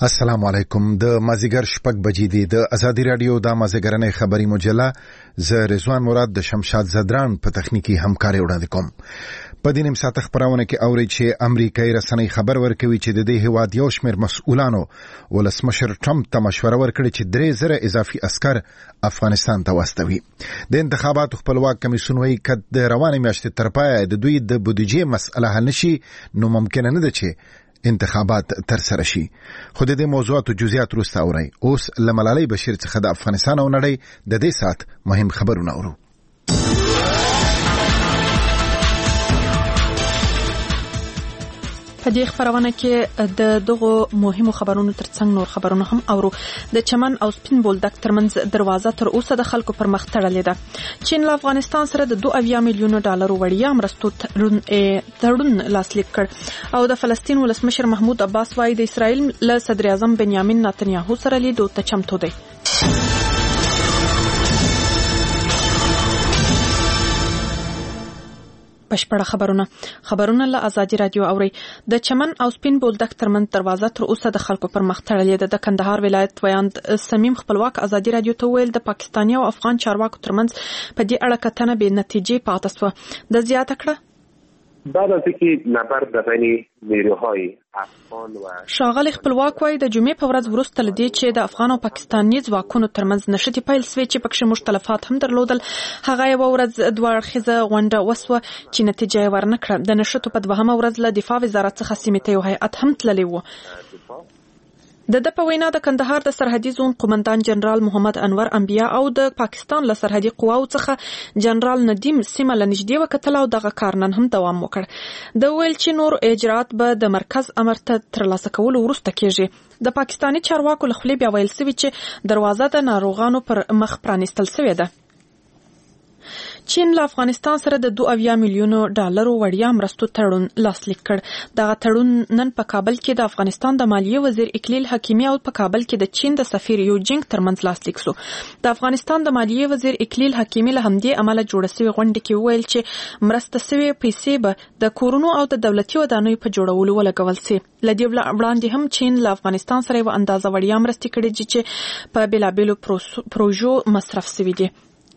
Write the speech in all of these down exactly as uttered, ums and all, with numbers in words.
السلام علیکم. د مازیګر شپږ بجې دي. د ازادي رادیو د مازیګرنې خبري مجله ز رضوان مراد د شمشاد زدران په تخنیکی همکاري وړاندې کوم. په دې نیم ساعت خبرونه کې اوري چې امریکایي رسنۍ خبر ورکوي چې د دې هواد یو شمېر مسؤلانو ولسمشر ټرمپ ته مشوره ورکړه چې درې زره اضافي عسكر افغانستان ته واستوي. د انتخاباتو خپلواک کمیسیون وايي چې د روانې میاشتې تر پایه د دوی د بودیجې مسله حل نشي نو ممکن نه ده چې انتخابات تر سره شي. خو د دې موضوعاتو جزئیات وروسته اورئ. اوس له ملالۍ بشیر څخه د افغانستان او نړۍ د دې ساعت مهم خبرونه اورو. په دې خبرونه کې د دغه مهمو خبرونو ترڅنګ نور خبرونه هم اورو. د چمن او سپین بولدک ترمنځ دروازه تر اوسه د خلکو پر مخ تړلې ده. چین له افغانستان سره د دوه اویا میلیونو ډالرو وړیا مرستو تړون لاسلیک کړ او د فلسطین ولسمشر محمود عباس وايي د اسرائیل له صدر اعظم بنیامین نتنیاهو سره لیدو ته چمتو دی. بشپړه خبرونه خبرونه له ازادي رادیو اوري. د چمن او سپین بولدک ترمنځ دروازه تر اوسه د خلکو پر مخ تړلې ده. د کندهار ولایت ویاند سمیم خپلواک ازادي رادیو ته ویل د پاکستاني او افغان چارواکو ترمنځ په دې اړه کتنه به نتیجې پاتې شوه. د زیاته کړه بعد از اینکه نبرد بین نیروهای افغان و شاغل خپلواک وای د جمعې په ورځ وروسته لدی چې د افغان او پاکستاني ځواکونو ترمنځ نشټي پیل سوي چې پکې مختلفات هم درلودل. هغه یو ورځ دوه اړخیزه غونډه وسوه چې نتیجه ورنکړه. د نشټو په دوهمه ورځ له دفاع وزارت څخه سیمې ته یو هیئت هم تللی و. د د په وینا د کندهار د سرحدي زون قومندان جنرال محمد انور انبیا او د پاکستان له سرحدي قواو څخه جنرال ندیم سیمه لنږدې وکتل او دغه کار نن هم دوام وکړ. د ویل چې نور اجرات به د مرکز امر ته ترلاسه کول وروسته کیږي. د پاکستاني چارواکو له خولې بیا ویل سوي چې دروازه د ناروغانو پر مخ پرانیستل سوې ده. چین له افغانستان سره د دوه اویا میلیونو ډالرو وړیا مرستو تړون لاسلیک کړ. دغه تړون نن په کابل کې د افغانستان د مالیې وزیر اکلیل حکیمی او په کابل کې د چین د سفیر یو جنګ ترمنځ لاسلیک شو. د افغانستان د مالیې وزیر اکلیل حکیمی له همدې عمله جوړ شوی غونډه کې ویل چې مرسته شوی پیسې به د کورونو او د دولتي ودانیو په جوړولو ولګول شي. لدی وړاندې هم چین له افغانستان سره یو اندازه وړیا مرستې کړې چې په بلابلو پروژو مصرف شوي دي.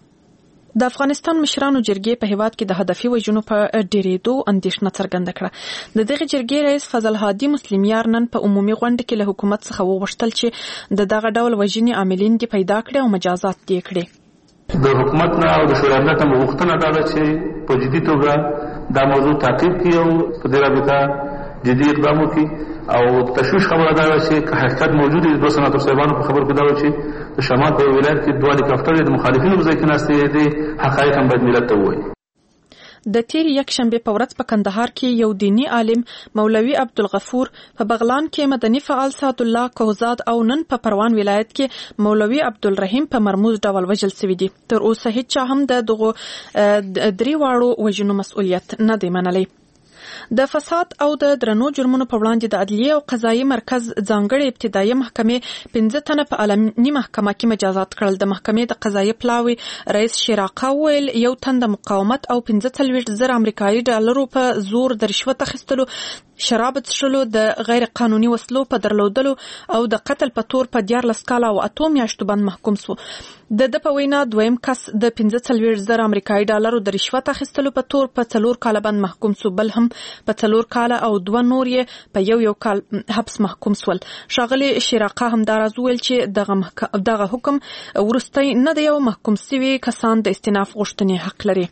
د افغانستان مشرانو جرګې په هیواد کې د هدفي وژنو په ډیریدو اندیشنه څرګنده کړه. د دغه جرګې رئیس فضل هادي مسلمیار نن په عمومي غونډه کې له حکومت څخه وغوښتل چې د دغه ډول وژنې عاملین دې پیدا کړي او مجازات دې کړي. د حکومت نه او د شورا ملت نه غوښتنه ده چې په جدي توګه دا موضوع تعقیب کړي او په دې رابطه جدي اقدام وکړي. او تشویش خبره ده چې حقیقت موجود دی. دوه سناتور صاحبانو په خبر کې دا و چې د شمال په ولایت کې دوه هلیکاپټر د مخالفینو په ځای کې ناستې دي. حقایق هم باید ملت ته ووایي. د تیر یک شنبه په ورځ په کندهار کې یو دینی عالم مولوي عبدالغفور په بغلان کې مدني فعال سعد الله کوزاد او نن په پروان ولایت کې مولوي عبدالرحیم په مرموز ډول وژل شوي دي. تر اوسه هیڅ هم د دغه درې واړو وژنو مسؤلیت نه دی منلی. د فساد او د درنو جرمونو په وړاندې د عدلیه او قضایي مرکز ځانګړي ابتدایي محکمې پنځه تنه په عالمي محکمه کې مجازات کړل. د محکمې د قضایي پلاوي رئیس شیراقه ویل یو تن د مقاومت او پنځه څلوېښت زره امریکایي ډالرو په زور د رشوت اخیستلو، شراب څښلو، د غیر قانوني وسلو په درلودلو او د قتل په تور په دیارلس کاله او اتو میاشتو باندې محکوم شو. د د په وینا دویم کس د پنځه څلوېښت زره امریکایي ډالرو د رشوت اخیستلو په تور په څلور کاله باندې محکوم شو. بل هم په څلور کاله او دوه نور یې په یو یو کال حبس محکوم شول. ښاغلي شیراقه همداراز ویل چې دغه محک... دغه حکم وروستی نه دی او محکوم شوي کسان د استئناف غوښتنې حق لري.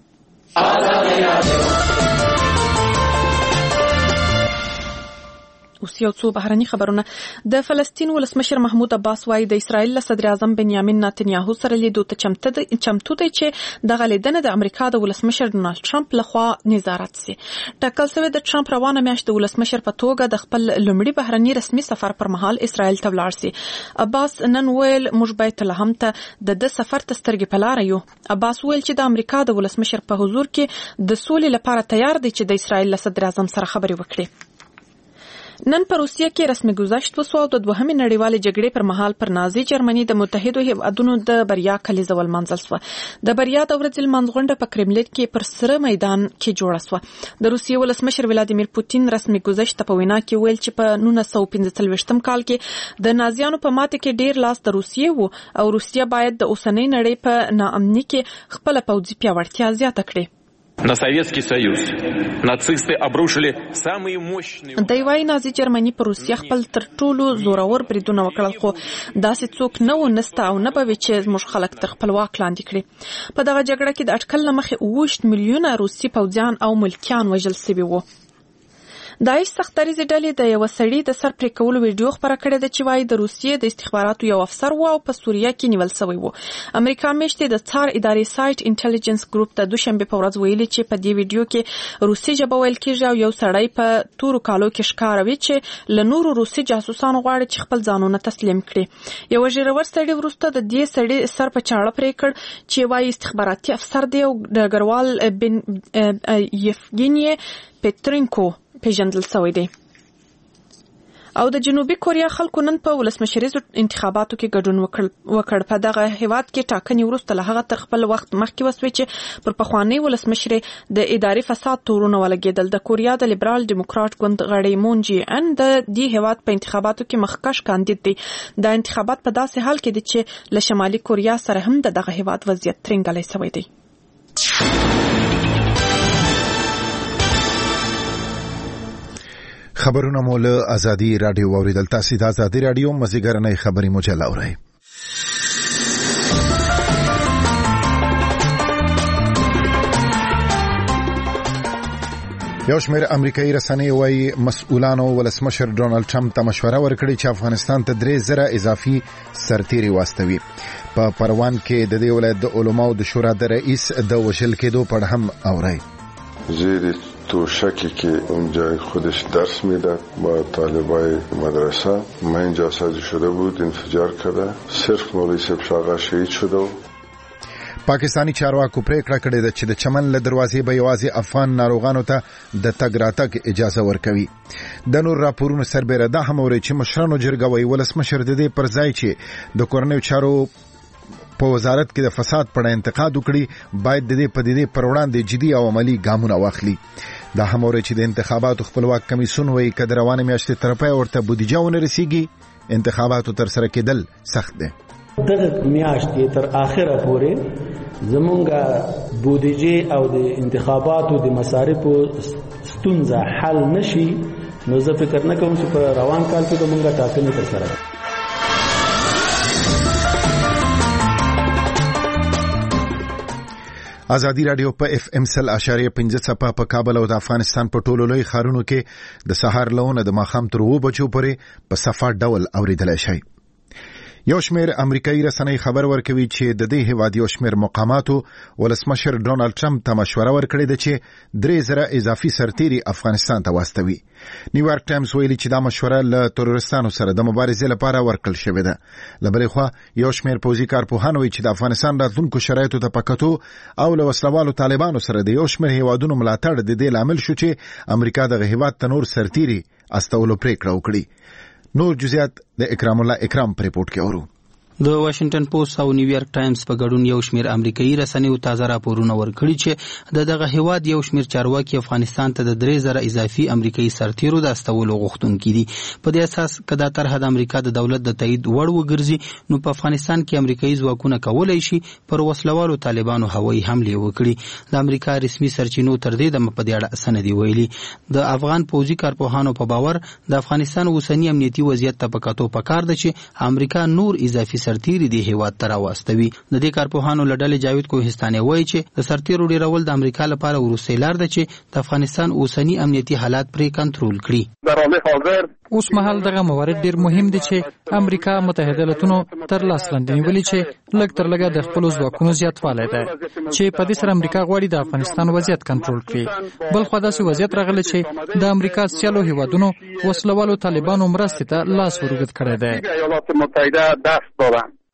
اوس یو څو بهرني خبرونه. د فلسطین ولسمشر محمود عباس وايي د اسرائیل له صدر اعظم بنیامین نتنیاهو سره لیدو ته چمتو دی چې دغه لیدنه د امریکا د ولسمشر ډونالد ټرمپ لخوا نظارت شي. ټاکل شوی د ټرمپ روانه میاشت د ولسمشر په توګه د خپل لومړي بهرني رسمي سفر پر مهال اسرائیل ته ولاړ شي. عباس نن ویل موږ باید له هم ته د د سفر ته سترګې په لاره یو. عباس ویل چې د امریکا د ولسمشر په حضور کې د سولې لپاره تیار دی چې د اسرائیل له صدر اعظم سره خبرې وکړي. نن په روسیه کې رسمي گذشت وسو او د دوهمې نړیوالې جګړې پر مهال پر نازي جرمني د متحدو هیوادونو د بریا کلیزه ولمانځل سوه. د بریا د ورځې لمانځ غونډه په کرملین کې پر سره میدان کې جوړه سوه. د روسیې ولسمشر ولادیمیر پوتین رسمي گذشت په وینا کې ویل چې په نولس سوه پنځه څلوېښتم کال کې د نازیانو په ماته کې ډیر لاس د روسیې وو او روسیه باید د اوسنۍ نړۍ په ناامنۍ کې خپل پوځي پیاوړتیا زیاته کړي. На Советский Союз нацисты обрушили самые мощные. د وای نازي جرمني پر روسیه خپل تر ټولو زورور بریدونه وکړل خو داسې څوک نه و نسته او نه به وي چې زموږ خلک تر خپلواک لاندې کړي. په دغه جګړه کې د اټکل نه مخې اووه میلیونه روسي پوځیان او ملکیان وژل شوي وو. داعش سختدریزې ډلې د یو سړي د سر پرې کولو ویډیو خپره کړې ده چې وایي د روسیې د استخباراتو یو افسر و او په سوریه کې نیول شوی و. امریکا میشتې د څار ادارې سایت انټيليجنس ګروپ ته دوشنبه په ورځ ویلي چې په دې ویډیو کې روسي ژبه ویل کېږي او یو سړی په تورو کالو کې ښکاروي چې له نورو روسي جاسوسانو غواړي چې خپل ځانونه تسلیم کړي. یو ژیرور سړی وروسته د دې سړي سر په چاړه پرې کړ چې وایي استخباراتي افسر دی او ډګروال بن یفګینی پترینکو پیژندل شوی دی. او د جنوبي کوریا خلکو نن په ولسمشریزو انتخاباتو کې ګډون وکړ. په دغه هیواد کې ټاکنې وروسته له هغه تر خپل وخت مخکې وسوي چې پر پخواني ولسمشر د اداري فساد تورونه ولګېدل. د کوریا د لیبرال ډیموکرات ګوند غړی مون جی ان د دې هیواد په انتخاباتو کې مخکښ کاندید دی. د انتخابات په داسې حال کې دي چې له شمالي کوریا سره هم د دغه هیواد وضعیت ترنګلی شوی دی. خبرونه مو له ازادي رادیو اوریدل. تاسو د ازادي رادیو مزیګرنۍ خبري مجله اورئ. یو شمېر امریکایي رسنۍ وايي مسؤلانو ولسمشر ډونالد ټرمپ ته مشوره ورکړې چې افغانستان ته درې زره اضافي سرتیري واستوي. په پروان کې د دې ولایت د علماو د شورا د رئیس د وژل کېدو په اړه هم اورئ. زیر توشکی که اونجا خودش درس میداد با طالبای مدرسه. من اینجا سازی شده بود انفجار کرده. صرف مولوی صاحب شاغا شهید شده. پاکستانی چارواکو پریکړه کړې ده چې د چمن له دروازې به یوازې افغان ناروغانو ته د تګ راتګ اجازه ورکوي. د نور راپورونو سربېره دا هم اوري چې مشرانو جرګه وايي ولسمشر د دې پر ځای چې د کورنیو چارو په وزارت کې د فساد په اړه انتقاد وکړي باید د دې پدیدې پر وړاندې جدي او عملی ګامونه واخلي. دا هم اوري چې د انتخاباتو خپلواک کمیسیون وايي که د روانې میاشتې تر پای ورته بودیجه ونه رسیږي انتخاباتو تر سره کېدل سخت دی. دغه میاشتې تر اخره پورې زمونږ بودیجه او د انتخاباتو د مصارفو ستونزه حل نشي نو زه فکر نه کوم چې په روان کال کې زمونږ ټاکنې تر سره. ازادي رادیو په اف ام سل اشاریه پنځه څپه په کابل او د افغانستان په ټولو لوی ښارونو کې د سهار لونه د ماښام تر اووه بجو پورې په صفا ډول اوریدلی شي. یو شمېر امریکایي رسنۍ خبر ورکوي چې د دې هیواد یو شمېر مقاماتو ولسمشر ډونالد ټرمپ ته مشوره ورکړې ده چې درې زره اضافي سرتیري افغانستان ته واستوي. نیویارک ټایمز ویلي چې دا مشوره له تروریستانو سره د مبارزې لپاره ورکړل شوې ده. له بلې خوا یو شمېر پوځي کارپوهان وایي چې د افغانستان راتلونکو شرایطو ته په کتو او له وسلوالو طالبانو سره د یو شمېر هیوادونو ملاتړ د دې لامل شو چې امریکا دغه هیواد ته نور سرتیري استولو پریکړه وکړي. نور جزئیات د اکرام الله اکرام په ریپورت کې اورو. د واشنگټن پوسټ او نیویارک ټایمز په ګډون یو شمېر امریکایي رسنیو تازه راپورونه ورکړي چې د دغه هیواد یو شمېر چارواکي افغانستان ته د درې زره اضافي امریکایي سرتیرو د استولو غوښتونکي دي. په دې اساس که دا طرحه د امریکا د دولت د تایید وړ وګرځي نو په افغانستان کې امریکایي ځواکونه کولی شي پر وسلوالو طالبانو هوایي حملې وکړي. د امریکا رسمي سرچینو تر دې دمه په دې اړه څه نه دي ویلي. د افغان پوځي کارپوهانو په باور د افغانستان اوسني امنیتي وضعیت ته په کتو پکار ده چې امریکا نور اضافي سرتیري دی هیواد ته راوستوي. د دې کارپوهانو له ډلې جاوید کوهستاني وایي چې د سرتیرو ډیرول د امریکا لپاره وروستۍ لار ده چې د افغانستان اوسني امنیتي حالات پرې کنټرول کړي. در حال حاضر اوس مهال دغه موارد ډیر مهم دي چې امریکا متحده ایالاتونو تر لاس لاندې نیولي چې لږ تر لږه د خپلو ځواکونو زیاتوالی ده چې په دې سره امریکا غواړي د افغانستان وضعیت کنټرول کړي. بل خوا داسې وضعیت راغلی چې د امریکا سیالو هیوادونو وسلوالو طالبانو مرستې ته لاس ور اوږد کړی دی. ایالات متحده دست دادن.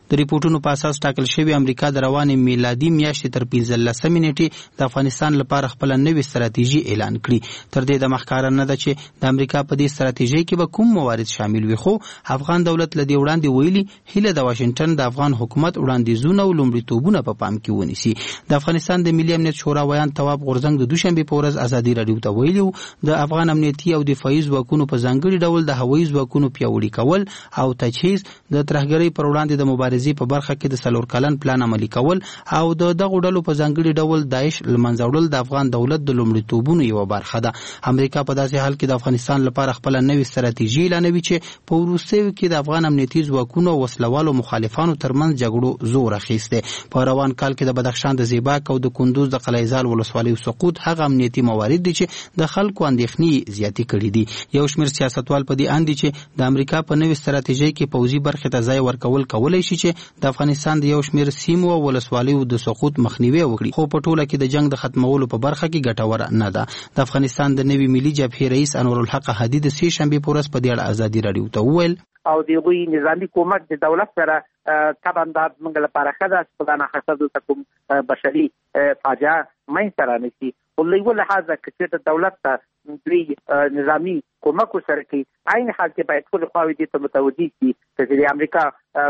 د ریپورتونو په اساس ټاکل شوی امریکا د روانې میلادي میاشتې تر پنځلسمې نیټې د افغانستان لپاره خپل نوې ستراتیژي اعلان کړي. تر دې د مخکاره نه ده چې د امریکا په دې ستراتیژي کې به کوم موارد شامل وي، خو افغان دولت لدی وړاندې ویلي هیله د واشنگټن د افغان حکومت وړاندیزونه او لومړیتوبونه په پام کې ونیسي. د افغانستان د ملي امنیت شورا ویان تواب غورزنګ د دوشنبه په ورځ ازادي راډیو ته ویلي د افغان امنیتي او دفاعي ځواکونو په ځانګړي ډول د هوایي ځواکونو پیاوړي کول او تجهیز، د ترهګرۍ پر وړاندې د مبارزې په برخه کې د څلور کلن پلان عملي کول او د دغو ډلو په ځانګړي ډول داعش له منځه وړل د افغان دولت د لومړیتوبونو یوه برخه ده. امریکا په داسې حال کې د افغانستان لپاره خپل نوې ستراتیژي اعلانوي چې په وروستیو کې د افغان امنیتي ځواکونو او وسلوالو مخالفانو ترمنځ جګړو زور اخیستی. په روان کال کې د بدخشان د زیباک او د کندوز د قلعه‌زال ولسوالیو سقوط هغه امنیتي موارد دي چې د خلکو اندېښنې زیاتې کړي دي. یو شمېر سیاستوال په دې اند دي چې د امریکا په نوې ستراتیژۍ کې پوځي برخې ته ځای ورکول کولی شي چې د افغانستان د یو شمېر سیمو او ولسوالیو د سقوط مخنیوی وکړي، خو په ټوله کې د جنگ د ختمولو په برخه کې ګټوره نه ده. د افغانستان د نوي ملي جبهې رئیس انور الحق هادي د سې شنبې په ورځ په دې اړه ازادي راډیو ته وویل او د غوي نظامی کومک د دولت سره طبعا د موږ لپاره خدای سبحانه خاصه د کوم بشري فاجعه مې سره نشي ولې ول هغه چې د دولت ته دوی نظامی کومک سره کوي عین حال کې باید ټول خواوې دې ته متوجي شي چې د امریکا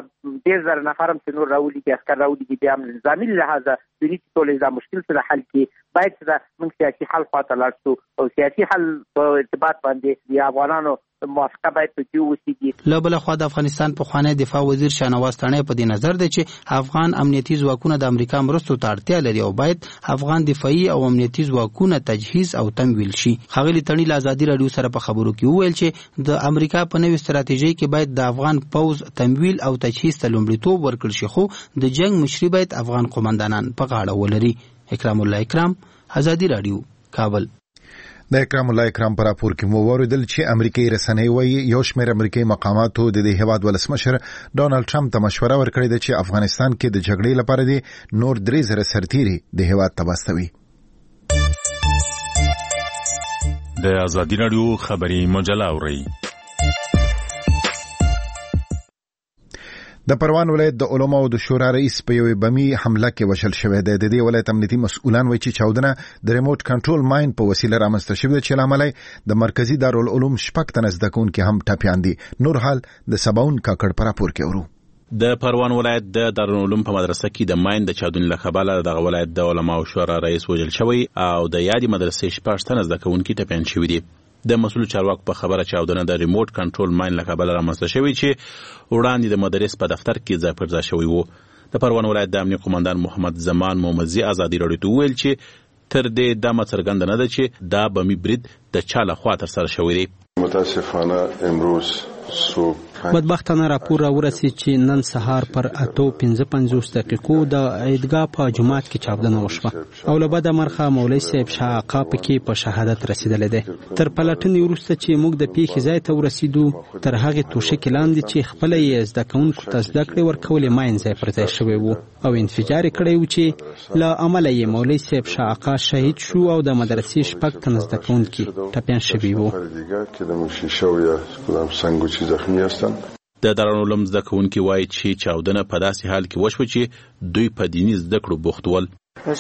ډېر زر نفرم چې نور راولي کې عسكر راولي کې د نظامی لحاظه د دې ټول دا مشکل سره حل کې باید دا موږ سیاسي حل خاطر لاړو او سیاسي حل په ارتباط باندې د افغانانو موافقه باید پکې وشي. له بل خوا د افغانستان پخوانی دفاع وزیر شاهنواز تڼۍ په دې نظر دی چې افغان امنیتي ځواکونه د امریکا مرستو ته اړتیا لري او باید افغان دفاعي او امنیتي ځواکونه تجهیز او تمویل شي. ښاغلي تڼۍ له ازادي راډیو سره په خبرو کې وویل چې د امریکا په نوې ستراتیژۍ کې باید د افغان پوځ تمویل او تجهیز ته لومړیتوب ورکړل شي، خو د جنگ مشري باید افغان قومندانان په غاړه ولري. اکرام الله اکرام، ازادي راډیو، کابل. د اکرام الله اکرام پر راپور کې مو وریدل چې امریکایي رسنۍ وایي یو شمېر امریکایي مقاماتو د دې هیواد ولسمشر ډونالد ټرمپ ته مشوره ورکړې ده چې افغانستان کې د جګړې لپاره د نور درې زره سرتیري د هیواد ته واستوي. د ازادي راډیو خبري مجله اورئ. د پروان ولایت د علماو د شورا رئیس په یوې بمي حمله کې وژل شوی دی. د دې ولایت امنیتي مسؤلان وایي چې چاودنه د ریموټ کنټرول ماین په وسیله رامنځته شوې ده چې له امله د مرکزي دارالعلوم شپږ تنه زده کوونکي هم ټپیان دي. نور حال د سباون کاکړ په راپور کې ورو. د پروان ولایت د دارالعلوم په مدرسه کې د ماین د چاودنې له کبله د ولایت د علماو شورا رئیس وژل شوی او د یادې مدرسې شپږ تنه زده کوونکي ټپیان شوي دي. د مسؤل چارواکو په خبره چاودنه د ریموټ کنټرول ماین له کبله رامنځته شوی چې وړاندې د مدرس په دفتر کې ځای پر ځای شوی وو. د پروان ولایت د امنیت قومندان محمد زمان محمدزي ازادي راډیو ته وویل چې تر دې دا څرګنده نه ده چې دا بمي برید د چا لخوا ترسره شوی دی. متاسفانه امروز صبح بدبختانه راپور را ورسید چې نن سهار پر اته پنځه پنځوس دقیقو د عیدګاه په جماعت کې چاودنه وشوه او له بده مرغه مولوي صاحب شاه آقا پکې په شهادت رسیدلی دی. تر پلټنې وروسته چې موږ د پیښې ځای ته ورسېدو تر هغې توشکې لاندې چې خپله یې زده کوونکو ته زده کړې ورکولې ماین ځای پر ځای شوی و او انفجار یې کړی و چې له امله یې مولوي صاحب شاه آقا شهید شو او د مدرسې شپږ تنه زده کوونکي ټپیان شوي وو. د دارالعلوم زده کوونکي وایي چې چاودنه په داسې حال کې وشوه چې دوی په دیني زده کړو بوخت ول.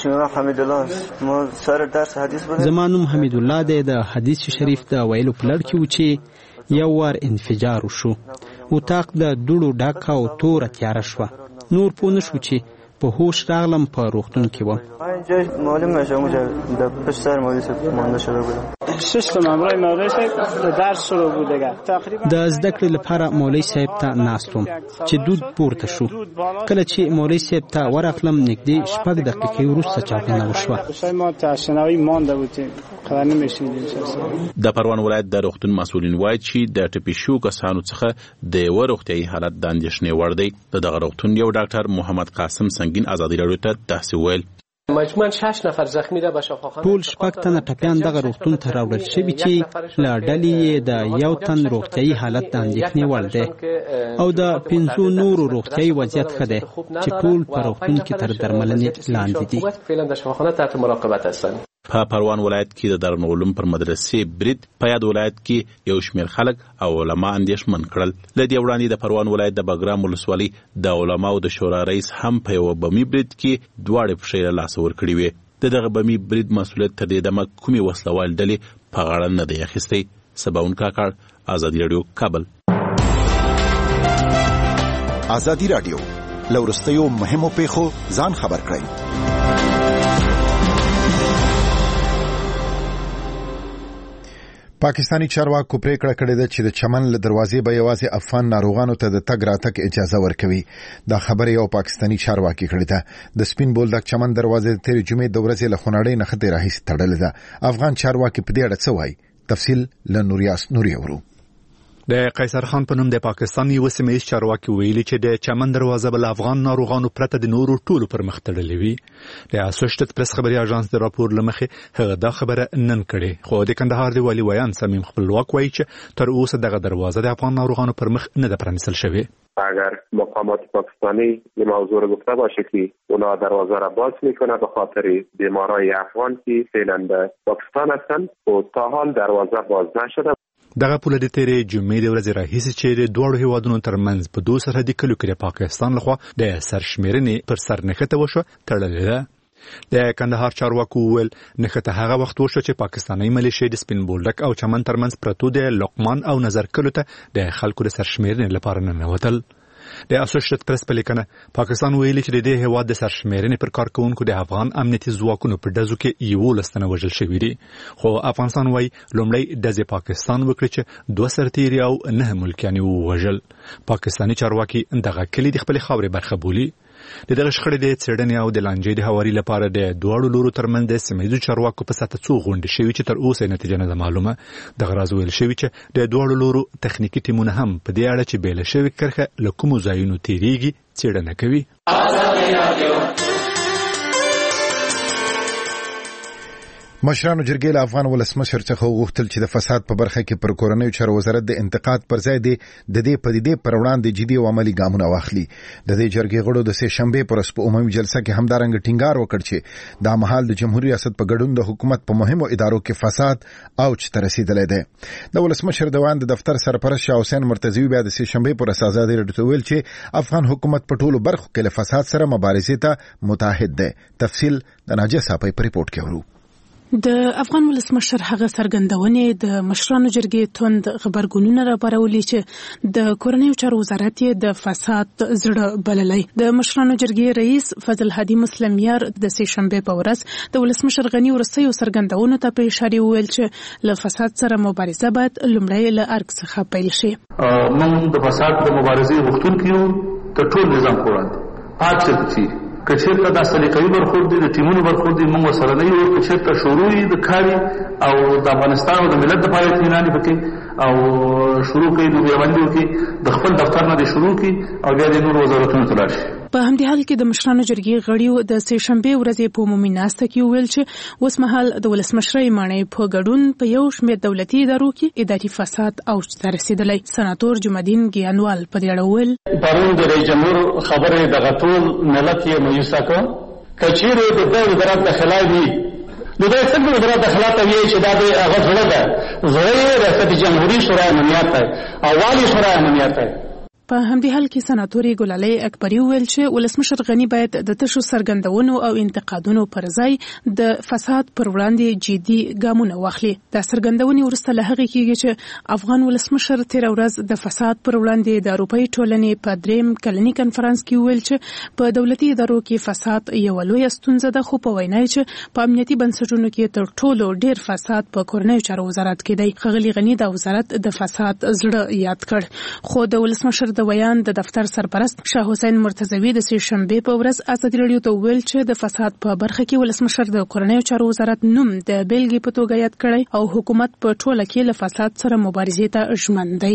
زما نوم حمید الله دی. د حدیث شریف د ویلو په لړ کې و چې یو وار انفجار وشو، اتاق د دوړو ډک او توره تیاره شوه. نور پوه نه شو چې په هوش راغلم په روغتون کې وم. معلوم نشه اونجا د پشت سر مولوی صاحب مانده شده بودم. شش تا مامورای مولوی صاحب درس شروع بود دیگه. تقریبا د زده کړې لپاره مولوی صاحب ته ناست وم چې دود پورته شو. کله چې مولوی صاحب ته ورغلم نږدې شپږ دقیقې وروسته چاودنه وشوه. ما تشنوی مانده بودیم خبر نمیشنیدیم. د پروان ولایت د روغتون مسؤلین وایي چې د ټپي شو کسانو څخه د یوه روغتیایي حالت د اندېښنې وړ دی. د دغه روغتون یو ډاکټر محمد قاسم سنگین ازادي راډیو ته داسې ویل. مجموعاً شش نفر زخمی ده به شفاخانه. ټول شپږ تنه ټپیان دغه روغتون ته راوړل شوي چې له ډلې د یو تن روغتیایي حالت د اندېښنې وړ دی او د پنځو نورو روغتیایي وضعیت ښه دی چې ټول په روغتون کې تر درملنې لاندې دي. فعلا در شفاخانه تحت مراقبت هستند. په پروان ولایت کې د دارالعلوم پر مدرسې برید په یاد ولایت کې یو شمېر خلک او علما اندېښمن کړل. له دې وړاندې د پروان ولایت د بګرام ولسوالۍ د علماو د شورا رئیس هم په یو بمي برید کې دواړې پښې له لاسه ورکړې وې. د دغه بمي برید مسؤلیت تر دې دمه کومې وسلوال ډلې په غاړه نه دی اخیستی. سباون کاکړ، ازادي راډیو، کابل. ازادي راډیو له وروستیو مهمو پیښو ځان خبر کړئ. پاکستانی چارواکو پریکړه کړې ده چې د چمن له دروازې به یوازې افغان ناروغانو ته د تګ راتګ اجازه ورکوي. دا خبره یو پاکستانی چارواکي کړې ده. د سپین بولدک چمن دروازې د تیرې جمعې د ورځې له خونړۍ نښتې راهیسې تړلې ده. افغان چارواکي په دې اړه څه وایي؟ تفصیل له نوریاس نوري اورو. د قیصر خان په نوم د پاکستان یو سیمه چارواکي ویلي چې د چمن دروازه بل افغان ناروغانو پرته د نورو ټولو پر مخ تړلې وي. د اسوسییټډ پریس خبري اژانس د راپور لمخې هغه دا خبره نن کړي، خو د کندهار دی والی ویان سمیم خپلواک وایي چې تر اوسه دغه دروازه د افغان ناروغانو پر مخ نه ده پرانیستل شوی. اگر مقامات پاکستانی این موضوع رو گفته باشه که اونا دروازه را باز میکنه به خاطر بیمارای افغان که فعلا در پاکستان هستند و تا حال دروازه باز نشده. دغه پوله د تیرې جمعې د ورځې راهیسې چې د دواړو هیوادونو ترمنځ په دوه سرحدي کلیو کې د پاکستان لخوا د سرشمېرنې پر سر نښته وشوه تړلې ده. د کندهار چارواکو وویل نښته هغه وخت وشوه چې پاکستاني ملیشې د سپین بولدک او چمن ترمنځ پرتو د لقمان او نظر کلو ته د خلکو د سرشمېرنې لپاره ننوتل. د اسوسییټډ پریس په لیکنه پاکستان ویلي چې د دې هیواد د سرشمېرنې پر کارکونکو د افغان امنیتي ځواکونو په ډزو کې یولس تنه وژل شوي دي، خو افغانستان وایي لومړی ډزې پاکستان وکړي چې دوه سرتیري او نه ملکیان یې ووژل. پاکستاني چارواکي دغه کلي د خپلې خاورې برخه بولي. د دغه شخړې د څېړنې او د لانجې د هواري لپاره د دواړو لورو ترمنځ د سیمه ییزو چارواکو په سطحه څو غونډې شوي چې تر اوسه نتیجه نه ده معلومه. دغه راز ویل شوي چې د دواړو لورو تخنیکي ټیمونه هم په دې اړه چې بیله شوې کرښه له کومو ځایونو تیریږي څېړنه کوي. مشرانو جرګې له افغان ولسمشر څخه وغوښتل چې د فساد په برخه کې پر کورنیو چارو وزارت د انتقاد پر ځای د دې پدیدې پر وړاندې جدي او عملي ګامونه واخلي. د دې جرګې غړو د سه شنبې پر په عمومي جلسه کې همدارنګ ټینګار وکړ چې دا مهال د جمهوریت ریاست په ګډون د حکومت په مهمو ادارو کې فساد اوج ته رسیدلی دی. د ولسمشر د وان د دفتر سرپرست شاه حسین مرتضوی بیا د سه شنبې پر ازادي راډیو ته ویل چې افغان حکومت په ټولو برخو کې له فساد سره مبارزې ته متحد دی. تفصیل د ناجیه صاحب په ریپورت کې ورو. د افغان ولسمشر هغه څرګندونې د مشرانو جرګې توند خبرګونونه راپارولي چې د کورنیو چارو وزارت د فساد زړه بللی. د مشرانو جرګې رئیس فضل هادي مسلمیار د سه شنبې په ورځ د ولسمشر غنی ورسېو څرګندونو ته په اشاره وویل چې له فساد سره مبارزه باید لومړی له ارګ څخه پیل شي. موږ د فساد د مبارزې غوښتونکي یو تر ټول نظام وړاندې پاتې چې کچېرته د سلیقې برخورد دي د ټیمونو برخورد دي موږ سره نه یو کچېرته شروع د کاري او د افغانستان او د ملت لپاره اطمینان پکې او شروع کوي د بیاوندو کې د خپل دفتر نه د شروع کوي او بیا د نور وزارتونو ته لاړ شي. په همدې حال کې د مشرانو جرګې غړیو د سه شنبې ورځې په عمومي ناسته کې ویل چې اوس مهال د ولسمشرۍ ماڼۍ په ګډون په یو شمېر دولتي ادارو کې اداري فساد اوج ته رسیدلی. سناتور جمعالدین ګیانوال په دې اړه ویل پرون د رئیس جمهور خبرې دغه ټول ملت یې مایوسه کړ. که چیرې د دغه وزارت د خلاف وي نو دا څنګه وزارت د خلاف وي چې دا د هغه زړه ده زړه ریاست جمهوریت شورا امنیت دی او والی شورا امنیت دی. په همدې حال کې سناتوري ګلالۍ اکبري وویل چې ولسمشر غني باید د تشو څرګندونو او انتقادونو پر ځای د فساد پر وړاندې جدي ګامونه واخلي. دا څرګندونې وروسته له هغې کېږي چې افغان ولسمشر تېره ورځ د فساد پر وړاندې د اروپایي ټولنې په دریم کلني کنفرانس کې وویل چې په دولتي ادارو کې فساد یوه لویه ستونزه ده، خو په وینا یې چې په امنیتي بنسټونو کې تر ټولو ډېر فساد په کورنیو چارو وزارت کې دی. ښاغلي غني دا وزارت د فساد زړه یاد کړ، خو د ولسمشر د ویان د دفتر سرپرست شاه حسین مرتضوی د سه شنبې په ورځ ازادي راډیو ته ویل چې د فساد په برخه کې ولسمشر د کورنیو چارو وزارت نوم د بیلګې په توګه یاد کړی او حکومت په ټوله کې له فساد سره مبارزې ته ژمن دی.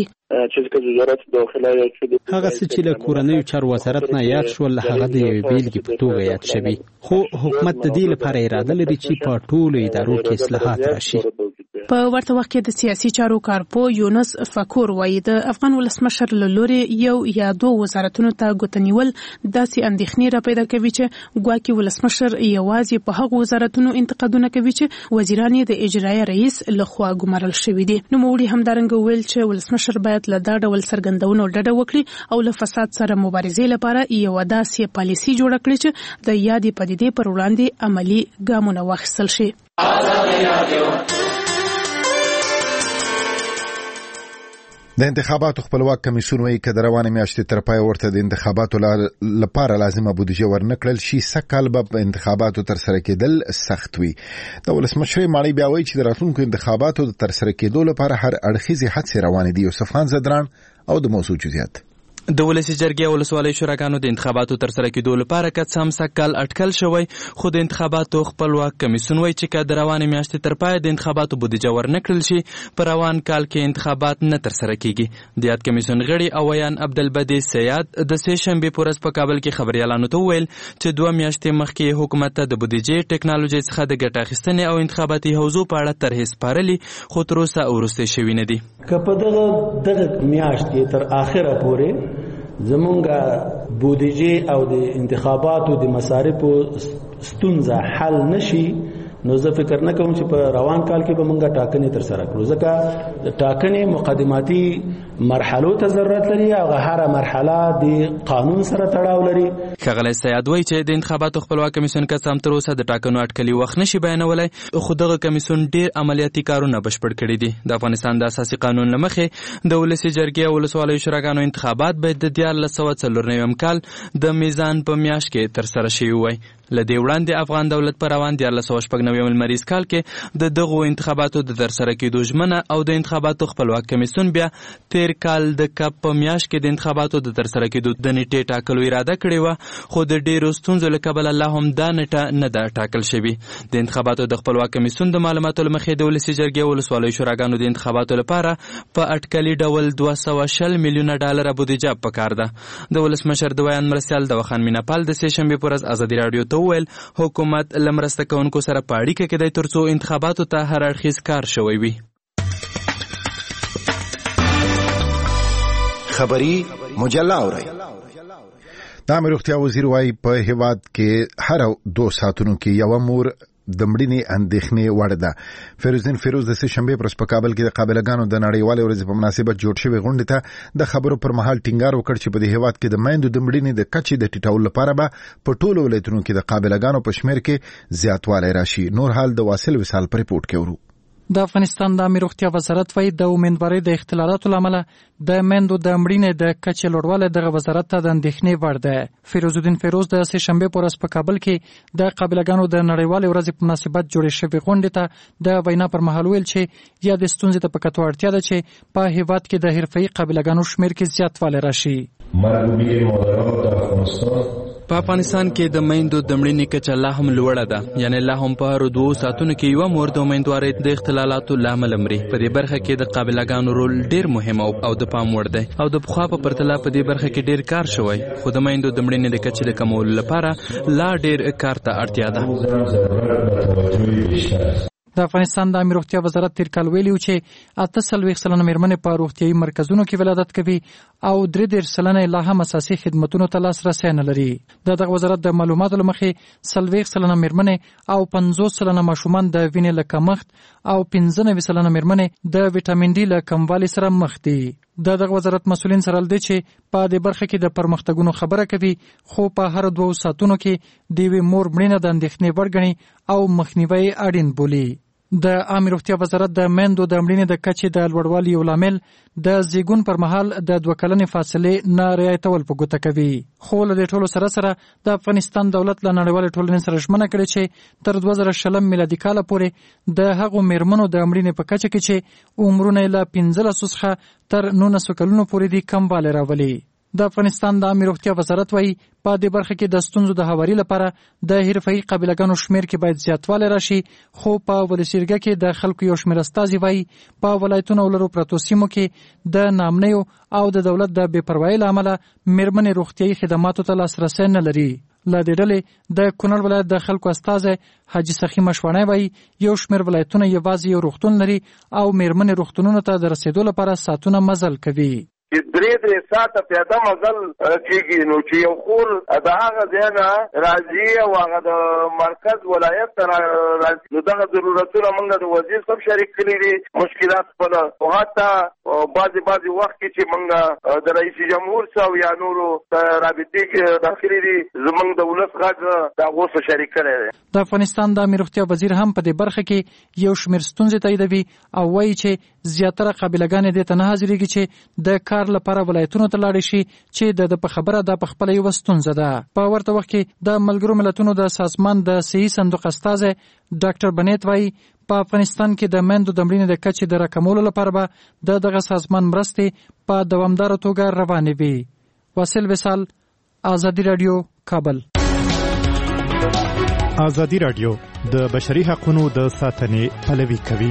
هغه څه چې له کورنیو چارو وزارت نه یاد شول هغه د یوې بیلګې په توګه یاد شوي، خو حکومت د دې لپاره اراده لري چې په ټولو ادارو کې اصلاحات راشي. په ورته وخت کې د سیاسي چارو کارپو یونس فکور وایي د افغان ولسمشر له لوري یو یا دوه وزارتونو ته ګوتنیول داسې اندېښنې را پیدا کوي چې ګواکې ولسمشر یوازې په هغو وزارتونو انتقادونه کوي چې وزیران یې د اجرایه رئیس لخوا ګمارل شوي دي. نوموړي همدارنګه ویل چې ولسمشر باید له دا ډول څرګندونو ډډه وکړي او له فساد سره مبارزې لپاره یو داسې پالیسي جوړه کړي چې د یادې پدیدې پر وړاندې عملی ګامونه واخیستل شي. د انتخاباتو خپلواک کمیسیون وايي چې د روانې میاشتې تر پای ورته د انتخاباتو لپاره لازمه بودیجه ورنکړل شي سکهال به انتخاباتو تر سره کېدل سخت وي. د ولسمشر ماړی بیا وایي چې د راتلونکو انتخاباتو د تر سره کېدو لپاره هر اړخیزې هڅې روانې دي. یوسف خان زدران او د موضوع جزئیات. د ولسی جرګې ولسوالۍ شوراګانو د انتخاباتو تر سره کېدو لپاره که څه هم سږ کال اټکل شوی خو د انتخاباتو خپلواک کمیسیون وایي چې که د روانې میاشتې تر پایه د انتخاباتو بودیجه ورنکړل شي په روان کال کې انتخابات نه تر سره کېږي. د یاد کمیسیون غړي اویان عبدالبدی سیاد د سې شنبې په ورځ په کابل کې خبریالانو ته وویل چې دوه میاشتې مخکې حکومت ته د بودیجې ټکنالوژي څخه د ګټه اخیستنې او انتخاباتي حوزو په اړه طرحې سپارلې خو تر اوسه وروستۍ شوي نه دي. که په دغه دغه میاشتې تر آخره پورې زمونږ بودیجه او د انتخاباتو د مصارفو ستونزه حل نشي نو زه فکر نه کوم چې په روان کال کې به مونږه ټاکنې تر سره کړو ځکه ټاکنې مقدماتي مرحلو ته ضرورت لري او هر مرحله د قانون سره تړاو لري. ښاغلی سیاد وایي چې د انتخاباتو خپلواک کمیسیون که څه هم تر اوسه د ټاکنو اټکلي وخت نشي بیانولی خو دغه کمیسیون ډیر عملیاتي کارونه بشپړ کړي دي. د افغانستان د اساسي قانون له مخې د ولسي جرګې او ولسوالیو شوراګانو انتخابات باید د دیارلس سوه څلور نویم کال د میزان په میاشت کې تر سره شوي وای. له دې وړاندې افغان دولت په روان دیارلس سوه شپږ نوي لمریز کال کې د دغو انتخاباتو د ترسره کېدو ژمنه او د انتخاباتو خپلواک کمیسیون بیا تیر کال د کب په میاشت کې د انتخاباتو د ترسره کېدو د نیټې ټاکلو اراده کړې وه خو د ډېرو ستونزو له کبله لا هم دا نیټه نه ده ټاکل شوې. د انتخاباتو د خپلواک کمیسیون د معلوماتو له مخې د ولسي جرګې او ولسوالیو شوراګانو د انتخاباتو لپاره په اټکلي ډول دوه سوه شل میلیونه ډالره بودیجه پکار ده. د ولسمشر د ویان مرستیال دواخان میناپال د سې شنبې په ورځ ازادي راډیو ته وویل حکومت له مرسته کوونکو سره په اړیکه کې دی تر څو انتخاباتو ته هر اړخیز کار شوی وي. خبری مجله اورئ. د امیر روغتیا وزیر وايي په هیواد کې هر دوه ساعتونو کې یو مور د مړینې اندېښنې وړ ده. فیروزدین فیروز د سې شنبې پر ورځ په کابل کې د قابلګانو د نړیوالې ورځې په مناسبت جوړ شوې غونډې ته د خبرو پر مهال ټینګار وکړ چې په دې هیواد کې د میندو د مړینې د کچې د ټیټولو لپاره به په ټولو ولایتونو کې د قابلګانو په شمېر کې زیاتوالی راشي. نور حال د واصل وصال په ریپورټ کې ورو. د افغانستان د عامه روغتیا وزارت وايي د امیندوارۍ د اختلالاتو له امله د میندو د مړینې د کچې لوړوالی دغه وزارت ته د اندېښنې وړ دی. فیروزالدین فیروز د سې شنبې په ورځ په کابل کې د قابلګانو د نړیوالې ورځې په مناسبت جوړې شوې غونډې ته د وینا پر مهال ویل چې یا د ستونزې ته په کتو اړتیا ده چې په هیواد کې د حرفه‌ایي قابلګانو شمېر کې زیاتوالی راشي. په افغانستان کې د میندو د مړینې کچه لا هم لوړه ده، یعنی لا هم په هرو دوو ساعتونو کې یوه مور د امیندوارۍ د اختلالاتو له امله مري. په دې برخه کې د قابلګانو رول ډیر مهم او د پام وړ دی او د پخوا په پرتله په دې برخه کې ډیر کار شوی، خو د میندو د مړینې د کچې د کمولو لپاره لا ډیر کار ته اړتیا ده. د افغانستان د عامه روغتیا وزارت تیر کال ویلي و چې اته څلوېښت سلنه مېرمنې په روغتیایي مرکزونو کې ولادت کوي او درې دېرش سلنه لا هم اساسي خدمتونو ته لاسرسی نه لري. د دغه وزارت د معلوماتو له مخې څلوېښت سلنه مېرمنې او پنځوس سلنه ماشومان د وینې له کمښت او پنځه نوي سلنه مېرمنې د ویټامین ډي له کموالي سره مخ دي. د دغه وزارت مسؤلین سره ل دي چې په دې برخه کې د پرمختګونو خبره کوي، خو په هر دوه ساعتونو کې د یوې مور مړینه د اندېښنې وړ ګڼي او مخنیوی اړین بولي. د عامه روغتیا وزارت د میندو د مړینې د کچې د لوړوالي یو لامل د زیږون پر مهال د دوه کلنې فاصلې نه رعایتول په ګوته کوي. خو له دې ټولو سره سره د افغانستان دولت له نړیوالې ټولنې سره ژمنه کړې چې تر دوه زره شلم میلادي کاله پورې د هغو میرمنو د مړینې په کچه کې چې عمرونه یې له پنځلسو څخه تر نولسو کلونو پورې دي کموالی راولي. د افغانستان د عامه روغتیا وزارت وايي په دې برخه کې د ستونزو د هواري لپاره د حرفه‌ایي قابلګانو شمېر کې باید زیاتوالی راشي، خو په ولسیرګه کې د خلکو یو شمېر استازي وايي په ولایتونو او لرو پرتو سیمو کې د ناامنیو او د دولت د بې پروایۍ له امله مېرمنې روغتیایي خدماتو ته لاسرسی نه لري. له دې ډلې د کونړ ولایت د خلکو استازی حاجي سخي مشوانی وایي یو شمېر ولایتونه یوازې یو روغتون لري او میرمنې روغتونونو ته د رسېدو لپاره ساعتونه مزل کوي. درې درې ساعته پیاده مزل کېږي، نو چې یو خور د هغه ځای نه راځي او هغه د مرکز ولایت ته راځي، نو دغه ضرورتونه موږ د وزیر صاحب شریک کړي دي مشکلات خپله، او حتی بعضې بعضې وخت کې چې موږ د رئیس جمهور صاحب یا نورو رابطې کې داخلي دي زموږ د ولس غږ د هغو سره شریک کړی دی. د افغانستان د امنیت روغتیا وزیر هم په دې برخه کې یو شمېر ستونزې تاییدوي او وایي چې زیاتره قابلګانې دې ته نه حاضرېږي چې د کار لپاره ولایتونو ته لاړې شي، چې د په خبره دا په خپله یوه ستونزه ده. په ورته وخت کې د ملګرو ملتونو د سازمان د صحي صندوق استازی ډاکټر بنیت وایي په افغانستان کې د میندو د مړینې د کچې د راکمولو لپاره به د دغه سازمان مرستې په دوامداره توګه روانې وي. واصل وصال، ازادي راډیو، کابل. ازادي راډیو د بشري حقوقو د ساتنې پلوي کوي.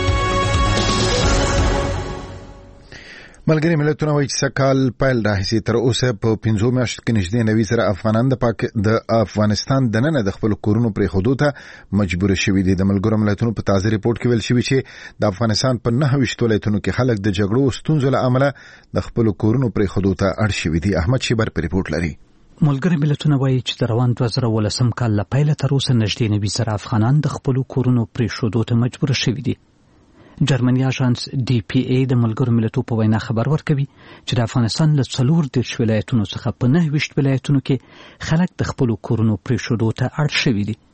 ملګری ملتونه وایي چې سکهال پیل راهیسې تر اوسه په پنځو میاشتو کې نږدې نوي زره افغانان د پاک د افغانستان دننه د خپل کورونو پرېښودو ته مجبور شوي دي. د ملګرو ملتونو په تازه ریپورت کې ویل شوي چې د افغانستان په نهه ویشت ولایتونو کې خلک د جګړو او ستونزو له امله د خپل کورونو پرېښودو ته اړ شوي دي. احمد شیبر په ریپورت لري. ملګری ملتونه وایي چې د روان دوه زره ولسم کال له پیله تر اوسه نږدې نوي زره افغانان د خپل کورونو پرېښودو ته مجبور شوي دي. جرمني اژانس ډي پی ای د ملګرو ملتونو په وینا خبر ورکوي چې د افغانستان له څلور دېرش ولایتونو څخه په نهه ویشت ولایتونو کې خلک د خپلو کورونو پرېښودو ته اړ شوي دي.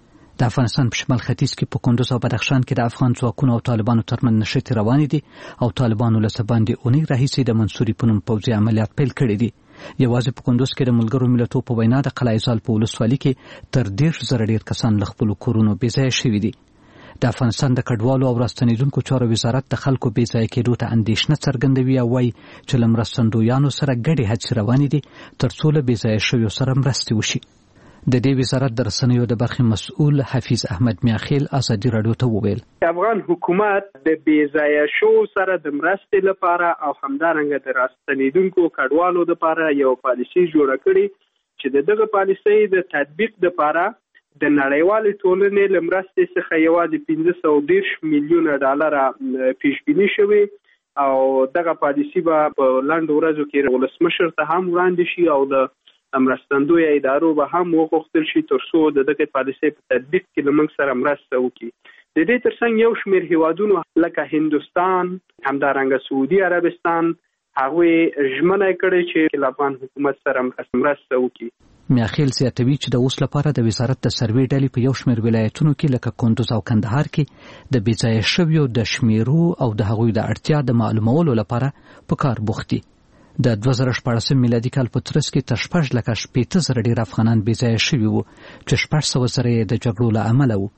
د افغانستان په شمال ختیځ کې په کندوز او بدخشان کې د افغان ځواکونو او طالبانو ترمنځ نښتې روانې دي او طالبانو له څه باندې اونۍ راهیسې د منصوري په نوم پوځي عملیات پیل کړي دي. یوازې په کندوز کې د ملګرو ملتونو په وینا د قلعه زال په ولسوالۍ کې تر دېرش زره ډېر کسان له خپلو کورونو بېځایه شوي دي. د افغانستان د کډوالو او راستنیدونکو چارو وزارت د خلکو بې ځایه کېدو ته اندېښنه څرګندوي او وایي چې له مرستندویانو سره ګډې هڅې روانې دي تر څو له بې ځایه شویو سره مرستې وشي. د دې وزارت د رسنیو د برخې مسؤل حفیظ احمد میاخیل ازادي راډیو ته وویل افغان حکومت د بې ځایه شوو سره د مرستې لپاره او همدارنګه د راستنیدونکو کډوالو لپاره یو پالیسي جوړه کړې چې د دغه پالیسۍ د تطبیق لپاره د نړیوالې ټولنې له مرستې څخه یوازې پنځه سوه دېرش میلیونه ډالره پیشبیني شوې او دغه پالیسي به په لنډو ورځو کې ولسمشر ته هم وړاندې شي او د مرستندویه ادارو به هم وغوښتل شي تر څو د دغه پالیسۍ په تطبیق کې له موږ سره مرسته وکړي. د دې ترڅنګ یو شمېر هیوادونو لکه هندوستان، همدارنګه سعودي عربستان هغوی ژمنه کړې چې له افغان حکومت سره مرسته وکړي. میاخیل زیاتوي چې د اوس لپاره د وزارت د سروې ډلې په یو شمېر ولایتونو کې لکه کندوز او کندهار کې د بې ځایه شویو د شمیرو او د هغوی د اړتیا د معلومولو لپاره په کار بوخت دي. د دوه زره شپاړسم میلادي کال په ترڅ کې تر شپږ لکه شپېته زره ډېر افغانان بې ځایه شوي وو چې شپږ سوه زره یې د جګړو له امله وو.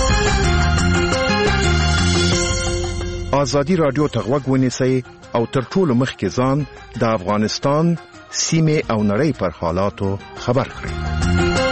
ازادي راډیو ته غوږ ونیسئ او تر ټولو مخکې ځان د افغانستان سیمې او نړۍ پر حالاتو خبر کړئ.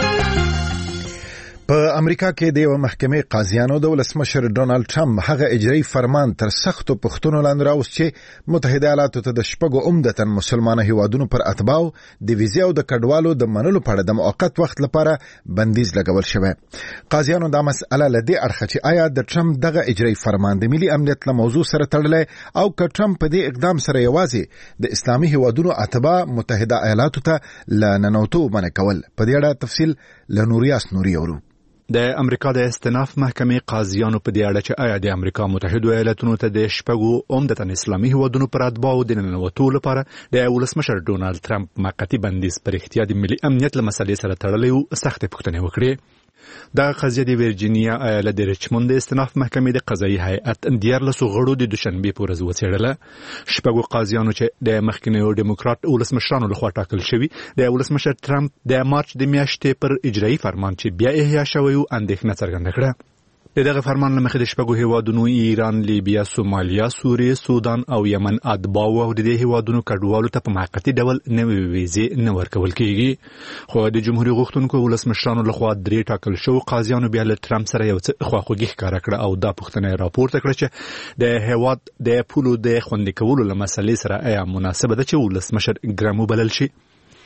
په امریکا کې د یو محکمې قاضیانو د ولسمشر ډونالد ټرمپ هغه اجرایي فرمان تر سختو پوښتنو لاندې راوست چې متحده ایالاتو ته د شپږو عمدتاً مسلمانو هیوادونو پر اتباعو د ویزې او د کډوالو د منلو په اړه د موقت وخت لپاره بندیز لګول شوی. قاضیانو دا مسأله له دې اړخه چې آیا د ټرمپ دغه اجرایي فرمان د ملي امنیت له موضوع سره تړلی او که ټرمپ په دې اقدام سره یوازې د اسلامي هیوادونو اتباع متحده ایالاتو ته له ننوتو منع کول. په دې اړه تفصیل له نوریاس نوري اورو. د امریکا د استناف محکمې قاضیانو په دې اړه چې آیا د امریکا متحده ایالاتونو ته د شپږو عمدتاً اسلامي هیوادونو پر اتباعو د ننوتو لپاره د ولسمشر ډونالد ټرمپ موقتي بندیز پر احتیاط د ملي امنیت له مسلې سره تړلې او سختې پوښتنې وکړې. دا قضیه د ورجینیا ایالت د ریچموند د استناف محکمې د قضایي هیئت دیارلسو غړو د دوشنبې په ورځ وڅېړله. شپږو قاضیانو چې د مخکینیو ډیموکرات ولسمشرانو لخوا ټاکل شوي د ولسمشر ټرمپ د مارچ د میاشتې پر اجرایي فرمان چې بیا احیا شوی و اندېښنه څرګنده کړه. د دغه فرمان له مخې د شپږو هیوادونو ایران، لیبیا، سومالیا، سوریه، سودان او یمن اتباعو او د دې هیوادونو کډوالو ته په موقتي ډول نوې ویزې نه ورکول کېږي. خو د جمهوریت غوښتونکو ولسمشرانو لخوا درې ټاکل شوو قاضیانو بیا له ټرمپ سره یو څه خواخوږي ښکاره کړه او دا پوښتنه راپورته کړه چې د هیواد د پولو د خوندي کولو له مسلې سره آیا مناسبه ده چې ولسمشر ګرام وبلل شي.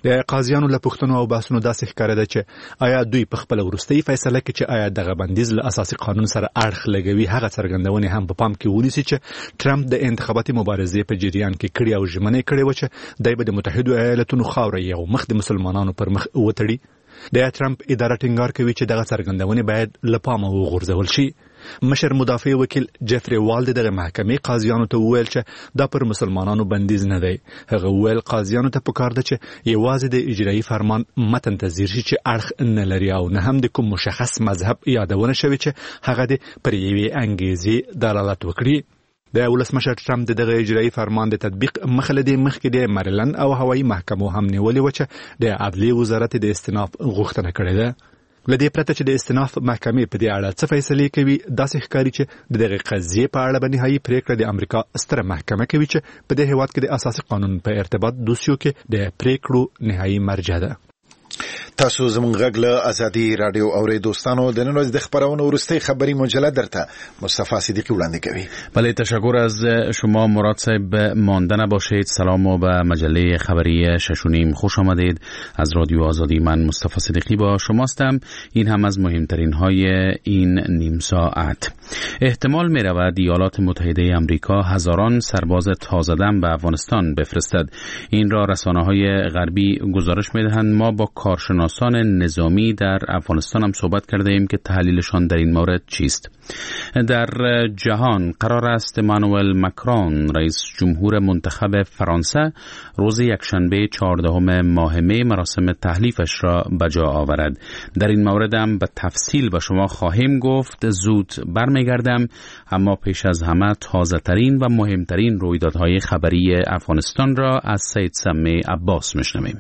د قاضیانو له پوښتنو او بحثونو داسې ښکارېده چې آیا دوی په خپل وروستۍ فیصله کې چې آیا دغه بندیز له اساسي قانون سره اړخ لګوي هغه څرګندونې هم په پام کې ونیسي چې ټرمپ د انتخاباتي مبارزې په جریان کې کړي او ژمنې کړې و چې دی به د متحدو ایالتونو خاوره یو مخ د مسلمانانو پر مخ وتړي. د ټرمپ اداره ټینګار کوي چې دغه څرګندونې باید له پامه وغورځول شي. مشر مدافع وکیل جفری والد دغه محکمې قاضیانو ته وویل چې دا پر مسلمانانو بندیز نه دی. هغه وویل قاضیانو ته پکار ده چې یوازې د اجرایي فرمان متن ته ځیر شي چې اړخ نه لري او نه هم د کوم مشخص مذهب یادونه شوي چې هغه د پر یوې انګیزې دلالت وکړي. د ولسمشر ټرمپ دغه اجرایي فرمان د تطبیق مخه لدی مخکې د مریلند او هوایي محکمو هم نیولې و چې د عدلیې وزارت د استئناف غوښتنه کړې ده. لدې پرته چې د استئناف محکمې په دې اړه څه فیصله کوي داسې ښکاري چې دغه قضیې په اړه به نهایي پریکړه د امریکا ستره محکمه کوي چې په دې هیواد کې د اساسي قانون په ارتباط دوسیو کې د پریکړو نهایي مرجع ده. تاسو زموږ غږ له ازادي رادیو اورې دوستانو د نن ورځې د خبرونو وروستۍ خبری مجله درته مصطفی صدیقی وړاندې کوي. بله تشکر از شما مراد صاحب. مانده نباشید. سلام و به مجله خبری ششونیم خوش آمدید. از رادیو آزادی من مصطفی صدیقی با شماستم. این هم از مهمترین های این نیم ساعت. احتمال می رود ایالات متحده آمریکا هزاران سرباز تازه دم به افغانستان بفرستد. این را رسانه های غربی گزارش می دهند. ما با کارشناسان نظامی در افغانستان هم صحبت کرده ایم که تحلیلشان در این مورد چیست. در جهان قرار است امانوئل ماکرون رئیس جمهور منتخب فرانسه روز یکشنبه چهاردهم ماه می مراسم تحلیفش را بجا آورد. در این مورد هم به تفصیل با شما خواهیم گفت. زود برمیگردم، اما پیش از همه تازه ترین و مهمترین رویدادهای خبری افغانستان را از سید سمی عباس میشنویم.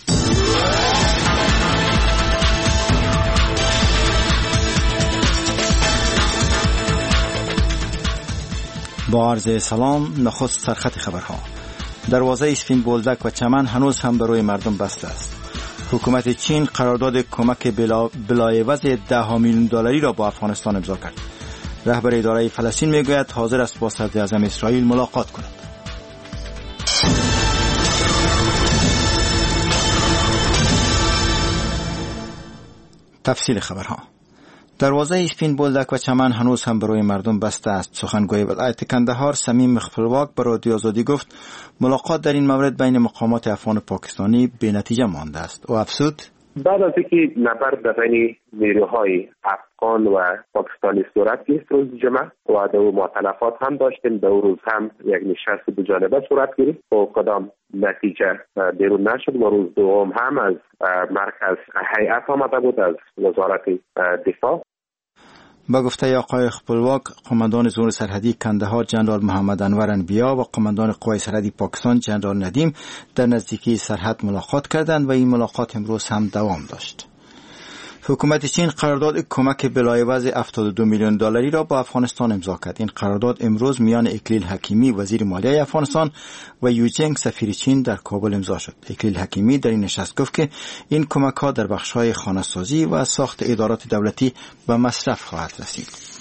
با عرض سلام. نخست سرخط خبرها. دروازه اسفین بولدک و چمن هنوز هم برای مردم بسته است. حکومت چین قرارداد کمک بلایعوض ده میلیون دلاری را با افغانستان امضا کرد. رهبر اداره فلسطین میگوید حاضر است با صدر اعظم اسرائیل ملاقات کند. تفصیل خبرها. دروازه اسپین بولدک و چمن هنوز هم برای مردم بسته است. سخنگوی ولایت کندهار صمیم خپلواک به رادیو آزادی گفت ملاقات در این مورد بین مقامات افغان و پاکستانی به نتیجه مانده است. و افزود بعد از اینکه نبرد بین نیروهای افغان و پاکستانی صورت گرفت روز جمعه و دو مؤتلفات هم داشتیم، دو روز هم یک نشست دو جانبه صورت گرفت و کدام نتیجه بیرون نشد و روز دوم هم از مرکز هیئت آمده بود از وزارت دفاع. با گفته آقای خپلواک، قماندان زور سرحدی کندهار جنرال محمد انور انبیا و قماندان قوای سرحدی پاکستان جنرال ندیم در نزدیکی سرحد ملاقات کردند و این ملاقات امروز هم دوام داشت. حکومت چین قرارداد کمک بلایعوض هفتاد و دو میلیون دلاری را با افغانستان امضا کرد. این قرارداد امروز میان اکلیل حکیمی وزیر مالیه افغانستان و یوجنگ سفیر چین در کابل امضا شد. اکلیل حکیمی در این نشست گفت که این کمک ها در بخش‌های خانه‌سازی و ساخت ادارات دولتی به مصرف خواهد رسید.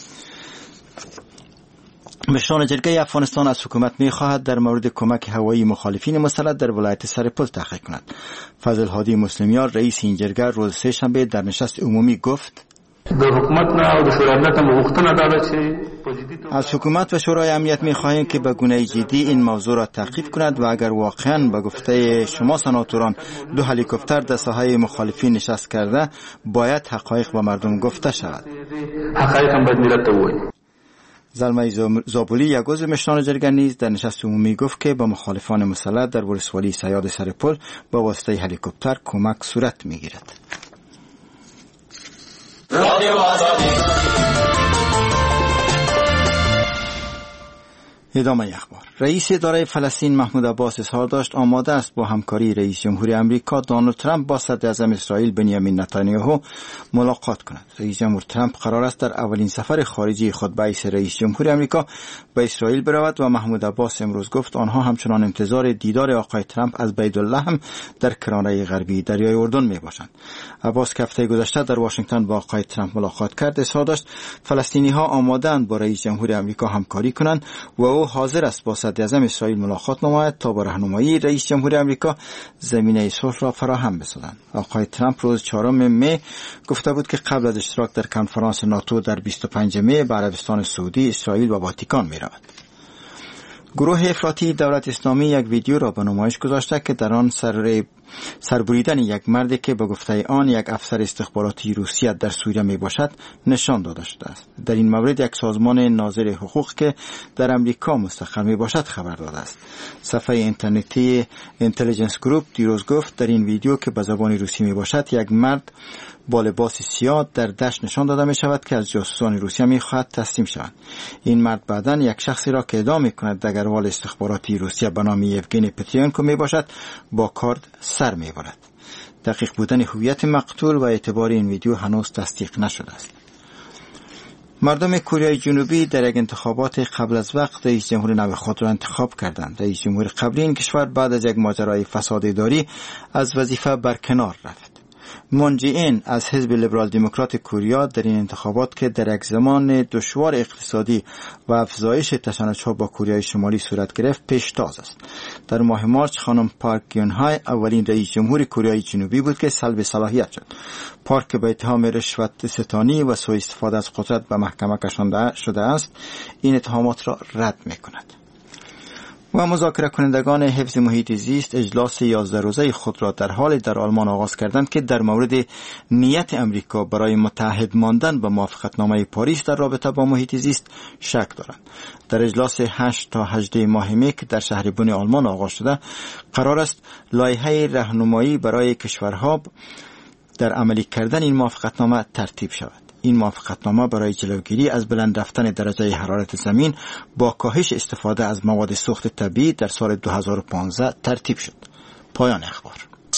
مشران جرگه افغانستان از حکومت می‌خواهد در مورد کمک هوایی مخالفین مسلح در ولایت سرپل تحقیق کند. فضل هادی مسلمیان رئیس این جرگه روز سه شنبه در نشست عمومی گفت د حکومت نه او د شورای امنیت هم غوښتنه ده چې از حکومت و شورای امنیت می‌خواهیم که به گونه جدی این موضوع را تعقیب کند و اگر واقعاً به گفته شما سناتوران دو هلیکوپتر در ساحه مخالفین نشست کرده باید حقایق به مردم گفته شود. حقایق هم باید ملت ته ووایي. زلمه زابولی یک عضو مشران جرگه نیز در نشست عمومی گفت که به مخالفان مسلح در ولسوالی صیاد سرپل با واسطه هلیکوپتر کمک صورت میگیرد. ادامه اخبار. رئیس اداره فلسطین محمود عباس اظهار داشت آماده است با همکاری رئیس جمهوری آمریکا دونالد ترامپ با صدر اعظم اسرائیل بنیامین نتانیاهو ملاقات کند. رئیس جمهور ترامپ قرار است در اولین سفر خارجی خود به حیث رئیس جمهوری آمریکا به اسرائیل برود و محمود عباس امروز گفت آنها همچنان انتظار دیدار آقای ترامپ از بیت‌اللحم در کرانه غربی دریای اردن میباشند. عباس که هفته گذشته در واشنگتن با آقای ترامپ ملاقات کرد اظهار داشت فلسطینی‌ها آماده‌اند با رئیس جمهوری آمریکا همکاری کنند و او نتانیاهو حاضر است با صدر اعظم اسرائیل ملاقات نماید تا با راهنمایی رئیس جمهور آمریکا زمینه صلح را فراهم بسازند. آقای ترامپ روز چهارم می گفته بود که قبل از اشتراک در کنفرانس ناتو در بیست و پنجم می به عربستان سعودی، اسرائیل و واتیکان می رود. گروه افراطی دولت اسلامی یک ویدیو را به نمایش گذاشته که در آن سر سربریدن یک مردی که به گفته آن یک افسر استخباراتی روسیه در سوریه می باشد نشان داده شده است. در این مورد یک سازمان ناظر حقوق که در امریکا مستقر می باشد خبر داده است. صفحه اینترنتی اینتلیجنس گروپ دیروز گفت در این ویدیو که به زبان روسی می باشد یک مرد با لباس سیاه در دشت نشان داده می شود که از جاسوسان روسیه می خواهد تسلیم شود. این مرد بعداً یک شخصی را که ادعا می کند دگروال استخباراتی روسیه به نام یوگنی پترینکو می باشد با کارد سر می برد. دقیق بودن هویت مقتول و اعتبار این ویدیو هنوز تصدیق نشده است. مردم کره جنوبی در یک انتخابات قبل از وقت رئیس جمهور نو خود را انتخاب کردند. رئیس جمهور قبلی این کشور بعد از یک ماجرای فساد اداری از وظیفه برکنار رفت. مون جی این از حزب لیبرال دموکرات کره در این انتخابات که در یک زمان دشوار اقتصادی و افزایش تشنج‌ها با کره شمالی صورت گرفت پیشتاز است. در ماه مارچ خانم پارک گیون-های اولین رئیس جمهور کره جنوبی بود که سلب صلاحیت شد. پارک به اتهام رشوت ستانی و سوء استفاده از قدرت به محکمه کشانده شده است. این اتهامات را رد می‌کند. و مذاکره کنندگان حفظ محیط زیست اجلاس یازده روزه خود را در حال در آلمان آغاز کردند که در مورد نیت امریکا برای متحد ماندن به موافقتنامه پاریس در رابطه با محیط زیست شک دارند. در اجلاس هشت تا هجده ماه می که در شهر بن آلمان آغاز شده قرار است لایحه راهنمایی برای کشورها در عملی کردن این موافقتنامه ترتیب شود. این موافقتنامه برای جلوگیری از بلند رفتن درجه حرارت زمین با کاهش استفاده از مواد سوخت طبیعی در سال دو هزار و پانزده ترتیب شد. پایان اخبار.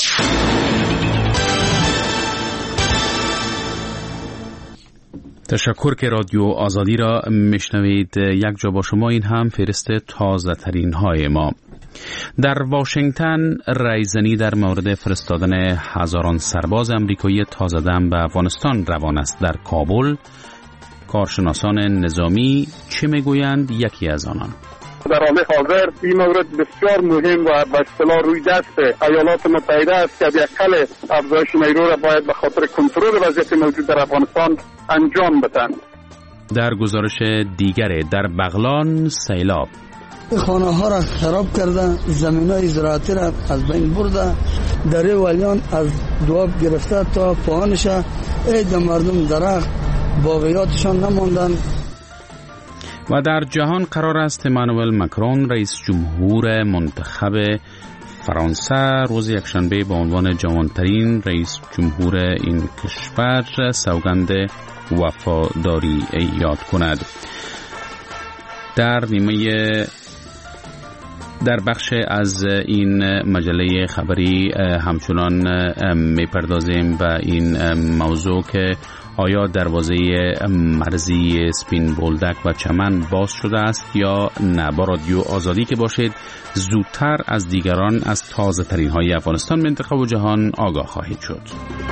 تشکر که رادیو آزادی را میشنوید. یک جا با شما این هم فهرست تازه ترین های ما. در واشنگتن رایزنی در مورد فرستادن هزاران سرباز آمریکایی تازه دم به افغانستان روان است. در کابل کارشناسان نظامی چه میگویند؟ یکی از آنان: در حال حاضر این مورد بسیار مهم و به اصطلاح روی دست ایالات متحده است که بی‌اقل افزایش نیرو را باید به خاطر کنترل وضعیت موجود در افغانستان انجام بدهند. در گزارش دیگر در بغلان سیلاب خانه ها را خراب کرده، زمین های زراعتی را از بین برده، دره ولیان از دواب گرفته تا پایانش عید مردم درخت باقیاتشان نماندن. و در جهان قرار است امانوئل مکرون رئیس جمهور منتخب فرانسه روز یکشنبه به عنوان جوانترین رئیس جمهور این کشور سوگند وفاداری یاد کند. در نیمه در بخش از این مجله خبری همچنان میپردازیم به این موضوع که آیا دروازه مرزی سپین بولدک و چمن باز شده است یا نه. با رادیو آزادی که باشید زودتر از دیگران از تازه ترین های افغانستان، منطقه و جهان آگاه خواهید شد.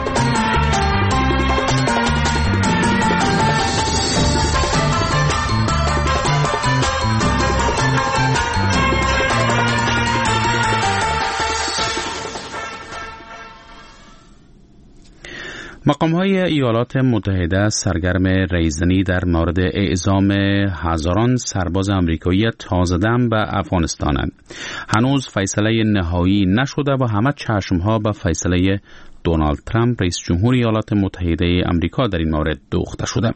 مقام‌های ایالات متحده سرگرم ریزنی در مورد اعزام هزاران سرباز آمریکایی تازه دم به افغانستانند. هنوز فیصله نهایی نشده و همه چشم‌ها به فیصله دونالد ترامپ رئیس جمهور ایالات متحده آمریکا در این مورد دوخته شده.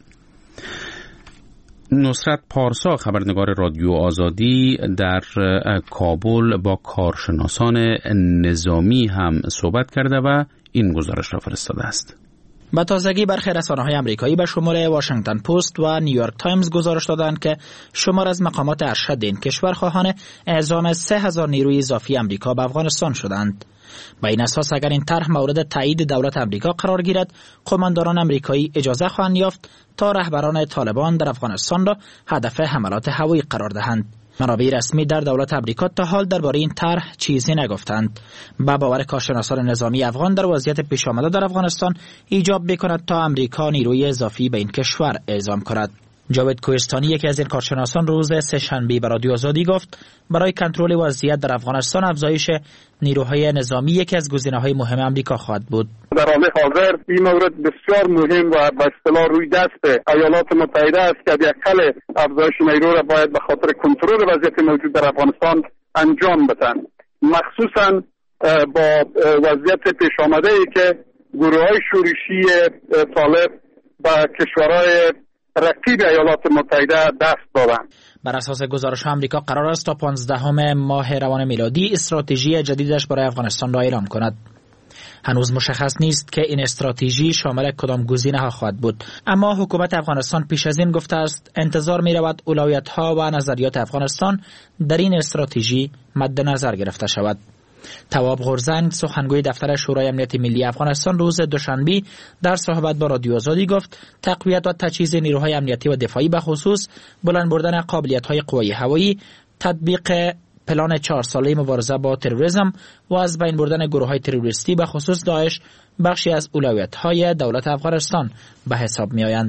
نصرت پارسا خبرنگار رادیو آزادی در کابل با کارشناسان نظامی هم صحبت کرده و این گزارش را فرستاده است. به تازگی برخی رسانه‌های آمریکایی به شماره واشنگتن پست و نیویورک تایمز گزارش دادند که شمار از مقامات ارشد این کشور خواهان اعزام سه هزار نیروی اضافی آمریکا به افغانستان شدند. با این اساس اگر این طرح مورد تایید دولت آمریکا قرار گیرد، قماندانان آمریکایی اجازه خواهند یافت تا رهبران طالبان در افغانستان را هدف حملات هوایی قرار دهند. منابع رسمی در دولت آمریکا تا حال درباره این طرح چیزی نگفتند. با باور کارشناسان نظامی افغان در وضعیت پیش آمده در افغانستان ایجاب می‌کند تا آمریکا نیروی اضافی به این کشور اعزام کند. جاوید کوهستانی یکی از این کارشناسان روز سه‌شنبه به رادیو آزادی گفت برای کنترل وضعیت در افغانستان افزایش نیروهای نظامی یکی از گزینه‌های مهم آمریکا خواهد بود. در حال حاضر این مورد بسیار مهم و به اصطلاح روی دست ایالات متحده است که بی‌اقل افزایش نیرو را باید به خاطر کنترل وضعیت موجود در افغانستان انجام بدن، مخصوصاً با وضعیت پیش آمده ای که گروه‌های شورشی طالب به کشورهای رقیب ایالات متحده دست دادند. بر اساس گزارش آمریکا قرار است تا پانزدهم ماه روان میلادی استراتژی جدیدش برای افغانستان را اعلام کند. هنوز مشخص نیست که این استراتژی شامل کدام گزینه‌ها خواهد بود، اما حکومت افغانستان پیش از این گفته است انتظار می‌رود اولویت‌ها و نظریات افغانستان در این استراتژی مد نظر گرفته شود. تواب غرزنگ سخنگوی دفتر شورای امنیت ملی افغانستان روز دوشنبه در صحبت با رادیو آزادی گفت تقویت و تجهیز نیروهای امنیتی و دفاعی به خصوص بلند بردن قابلیت‌های قوای هوایی، تطبیق پلان چهار ساله مبارزه با تروریسم و از بین بردن گروه‌های تروریستی به خصوص داعش بخشی از اولویت‌های دولت افغانستان به حساب می‌آیند.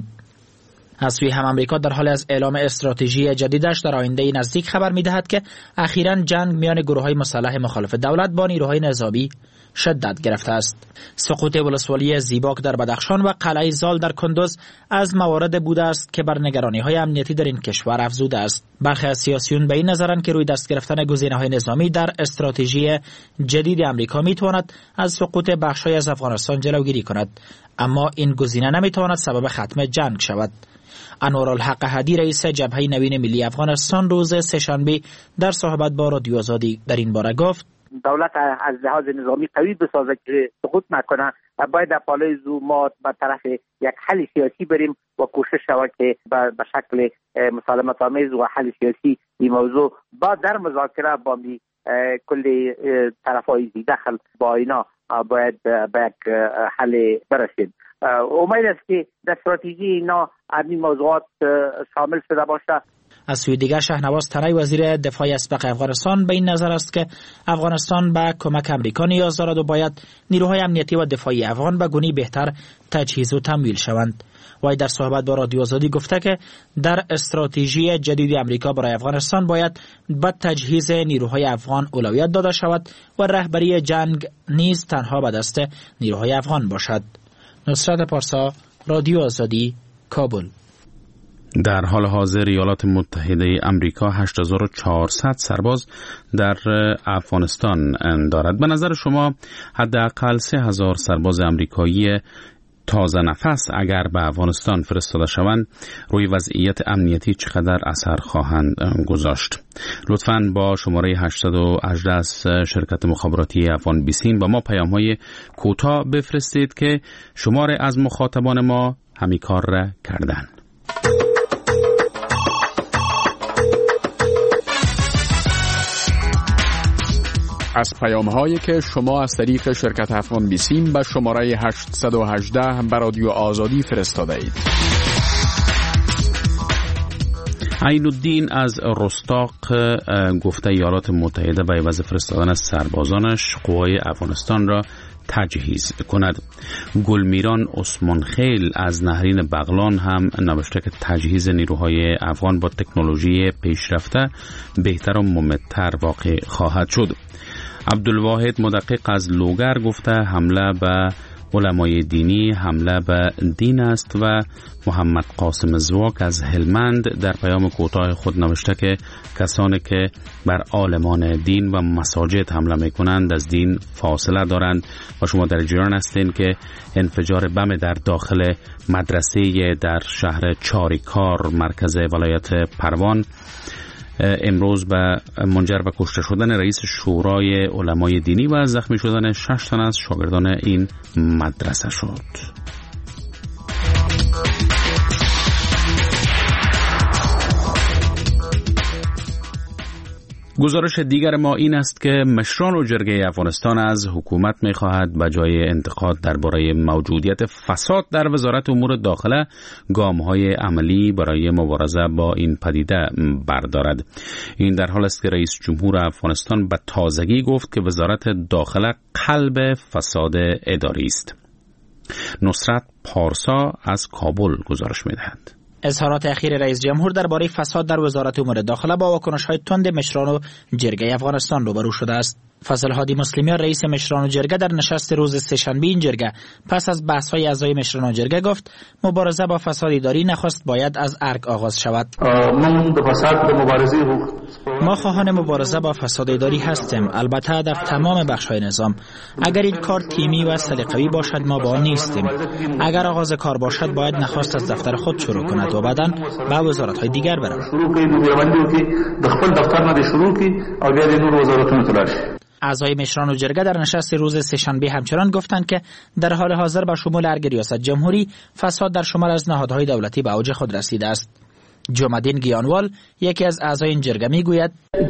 از سوی هم امریکا در حال از اعلام استراتژی جدیدش در آینده نزدیک خبر می‌دهد که اخیراً جنگ میان گروه‌های مسلح مخالف دولت با نیروهای نظامی شدت گرفته است. سقوط ولسوالی زیباک در بدخشان و قلعه زال در کندوز از موارد بوده است که بر نگرانی‌های امنیتی در این کشور افزوده است. برخی از سیاسیون به این نظرند که روی دست گرفتن گزینه‌های نظامی در استراتژی جدید امریکا می‌تواند از سقوط بخش‌های از افغانستان جلوگیری کند، اما این گزینه نمی‌تواند سبب ختم جنگ شود. انوارالحق هدی رئیس جبهه نوین ملی افغانستان روز سه‌شنبه در صحبت با رادیو آزادی در این باره گفت دولت از لحاظ نظامی قوی بسازه که سقوط نکنه، باید در پالای زومات به طرف یک حل سیاسی بریم و کوشش شود که به شکل مسالمت آمیز و حل سیاسی این موضوع با در مذاکره با کل طرفای ذی دخل با اینا باید به یک حل برسیم. امید است که در استراتژی اینا این موضوعات شامل شده باشه. از سوی دیگر شهنواز ترای وزیر دفاع اسبق افغانستان به این نظر است که افغانستان به کمک امریکا نیاز دارد و باید نیروهای امنیتی و دفاعی افغان به گونه‌ای بهتر تجهیز و تمویل شوند. وی در صحبت با رادیو آزادی گفته که در استراتژی جدید امریکا برای افغانستان باید به تجهیز نیروهای افغان اولویت داده شود و رهبری جنگ نیز تنها به دست نیروهای افغان باشد. نصرت پارسا، رادیو آزادی، کابل. در حال حاضر ایالات متحده آمریکا هشت هزار و چهارصد سرباز در افغانستان دارد. به نظر شما حداقل سه هزار سرباز آمریکایی تازه نفس اگر به افغانستان فرستاده شوند روی وضعیت امنیتی چقدر اثر خواهند گذاشت؟ لطفاً با شماره هشتصد و هجده از شرکت مخابراتی افغان بیسیم با ما پیام‌های کوتاه بفرستید که شماره از مخاطبان ما همین کار را کردند. از پیام‌هایی که شما از طریق شرکت افغان بیسیم به شماره هشتصد و هجده به رادیو آزادی فرستاده اید. عین الدین از رستاق گفته ایالات متحده به عوض فرستادن از سربازانش قوای افغانستان را تجهیز کند. گلمیران عثمان خیل از نهرین بغلان هم نوشته که تجهیز نیروهای افغان با تکنولوژی پیشرفته بهتر و ممتر واقع خواهد شد. عبدالواحد مدقق از لوگر گفته حمله به علمای دینی حمله به دین است و محمد قاسم زواک از هلمند در پیام کوتاه خود نوشته که کسانی که بر عالمان دین و مساجد حمله میکنند از دین فاصله دارند و شما در جریان هستید که انفجار بم در داخل مدرسه در شهر چاریکار مرکز ولایت پروان امروز به منجر به کشته شدن رئیس شورای علمای دینی و زخمی شدن شش تن از شاگردان این مدرسه شد. گزارش دیگر ما این است که مشران و جرگه افغانستان از حکومت می‌خواهد به جای انتقاد درباره موجودیت فساد در وزارت امور داخله گام‌های عملی برای مبارزه با این پدیده بردارد. این در حال است که رئیس جمهور افغانستان به تازگی گفت که وزارت داخله قلب فساد اداری است. نصرت پارسا از کابل گزارش می‌دهد. اظهارات اخیر رئیس جمهور درباره فساد در وزارت امور داخله با واکنش‌های تند مشران و جرگه افغانستان روبرو شده است. فضل هادی مسلمیان رئیس مشران و جرگه در نشست روز سه‌شنبه این جرگه پس از بحث‌های اعضای مشران و جرگه گفت مبارزه با فساد اداری نخست باید از ارگ آغاز شود. ما خواهان مبارزه با فساد اداری هستیم، البته در تمام بخش‌های نظام. اگر این کار تیمی و سلیقه‌ای باشد ما با آن نیستیم. اگر آغاز کار باشد باید نخست از دفتر خود شروع کند و بعداً به وزارت‌های دیگر برود. اعضای مشران و جرگه در نشست روز سه‌شنبه همچنان گفتند که در حال حاضر با شمول ارگ ریاست جمهوری فساد در شمار از نهادهای دولتی به اوج خود رسیده است. جمع‌الدین گیانوال یکی از اعضای این جرگه میگوید